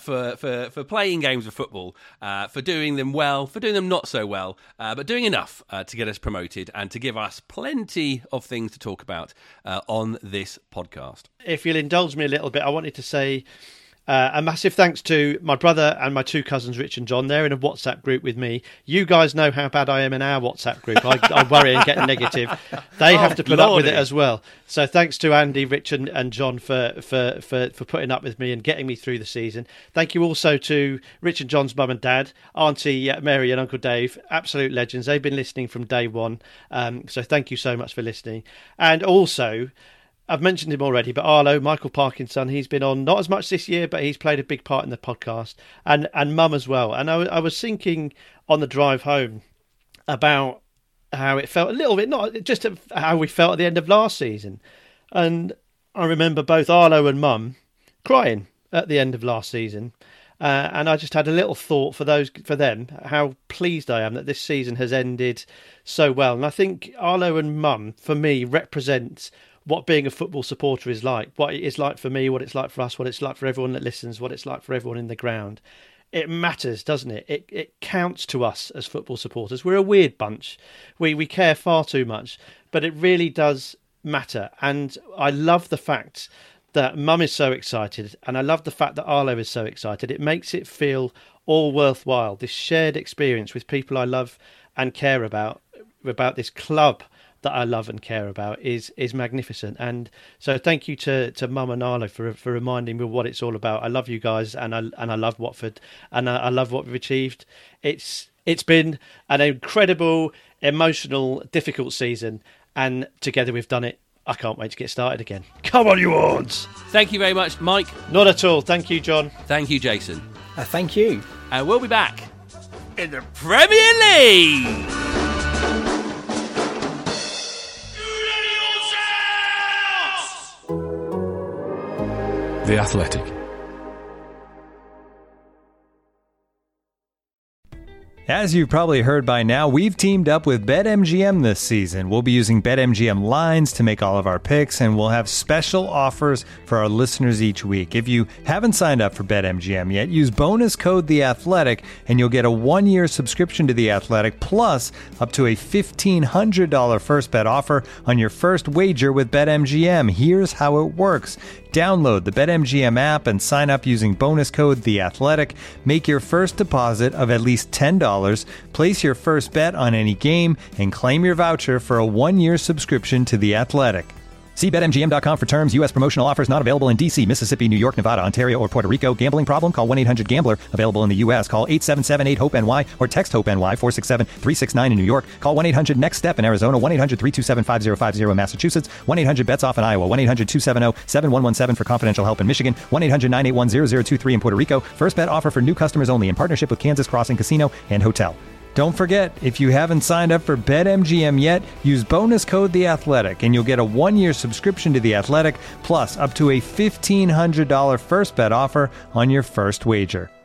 for playing games of football, for doing them well, for doing them not so well, but doing enough to get us promoted and to give us plenty of things to talk about on this podcast. If you'll indulge me a little bit, I wanted to say a massive thanks to my brother and my two cousins, Rich and John. They're in a WhatsApp group with me. You guys know how bad I am in our WhatsApp group. I worry and get negative. They have to put up with it as well. So thanks to Andy, Rich and John for putting up with me and getting me through the season. Thank you also to Rich and John's mum and dad, Auntie Mary and Uncle Dave, absolute legends. They've been listening from day one. So thank you so much for listening. And also, I've mentioned him already, but Arlo, Michael Parkinson, he's been on not as much this year, but he's played a big part in the podcast, and Mum as well. And I was thinking on the drive home about how it felt a little bit, not just how we felt at the end of last season. And I remember both Arlo and Mum crying at the end of last season. And I just had a little thought for them, how pleased I am that this season has ended so well. And I think Arlo and Mum, for me, represent what being a football supporter is like, what it is like for me, what it's like for us, what it's like for everyone that listens, what it's like for everyone in the ground. it matters, doesn't it? It counts to us as football supporters. We're a weird bunch. We care far too much, but it really does matter. And I love the fact that Mum is so excited, and I love the fact that Arlo is so excited. It makes it feel all worthwhile. This shared experience with people I love and care about this club that I love and care about is magnificent. And so thank you to Mum and Arlo for reminding me of what it's all about. I love you guys, and I love Watford, and I love what we've achieved. It's been an incredible, emotional, difficult season, and together we've done it. I can't wait to get started again. Come on, you Horns! Thank you very much, Mike. Not at all. Thank you, John. Thank you, Jason. Thank you. And we'll be back in the Premier League. The Athletic. As you've probably heard by now, we've teamed up with BetMGM this season. We'll be using BetMGM lines to make all of our picks, and we'll have special offers for our listeners each week. If you haven't signed up for BetMGM yet, use bonus code The Athletic, and you'll get a 1-year subscription to The Athletic, plus up to a $1,500 first bet offer on your first wager with BetMGM. Here's how it works. Download the BetMGM app and sign up using bonus code The Athletic. Make your first deposit of at least $10. Place your first bet on any game and claim your voucher for a 1-year subscription to The Athletic. See BetMGM.com for terms. U.S. promotional offers not available in D.C., Mississippi, New York, Nevada, Ontario, or Puerto Rico. Gambling problem? Call 1-800-GAMBLER. Available in the U.S. Call 877-8-HOPE-NY or text HOPE-NY 467-369 in New York. Call 1-800-NEXT-STEP in Arizona. 1-800-327-5050 in Massachusetts. 1-800-BETS-OFF in Iowa. 1-800-270-7117 for confidential help in Michigan. 1-800-981-0023 in Puerto Rico. First bet offer for new customers only in partnership with Kansas Crossing Casino and Hotel. Don't forget, if you haven't signed up for BetMGM yet, use bonus code The Athletic, and you'll get a 1-year subscription to The Athletic, plus up to a $1,500 first bet offer on your first wager.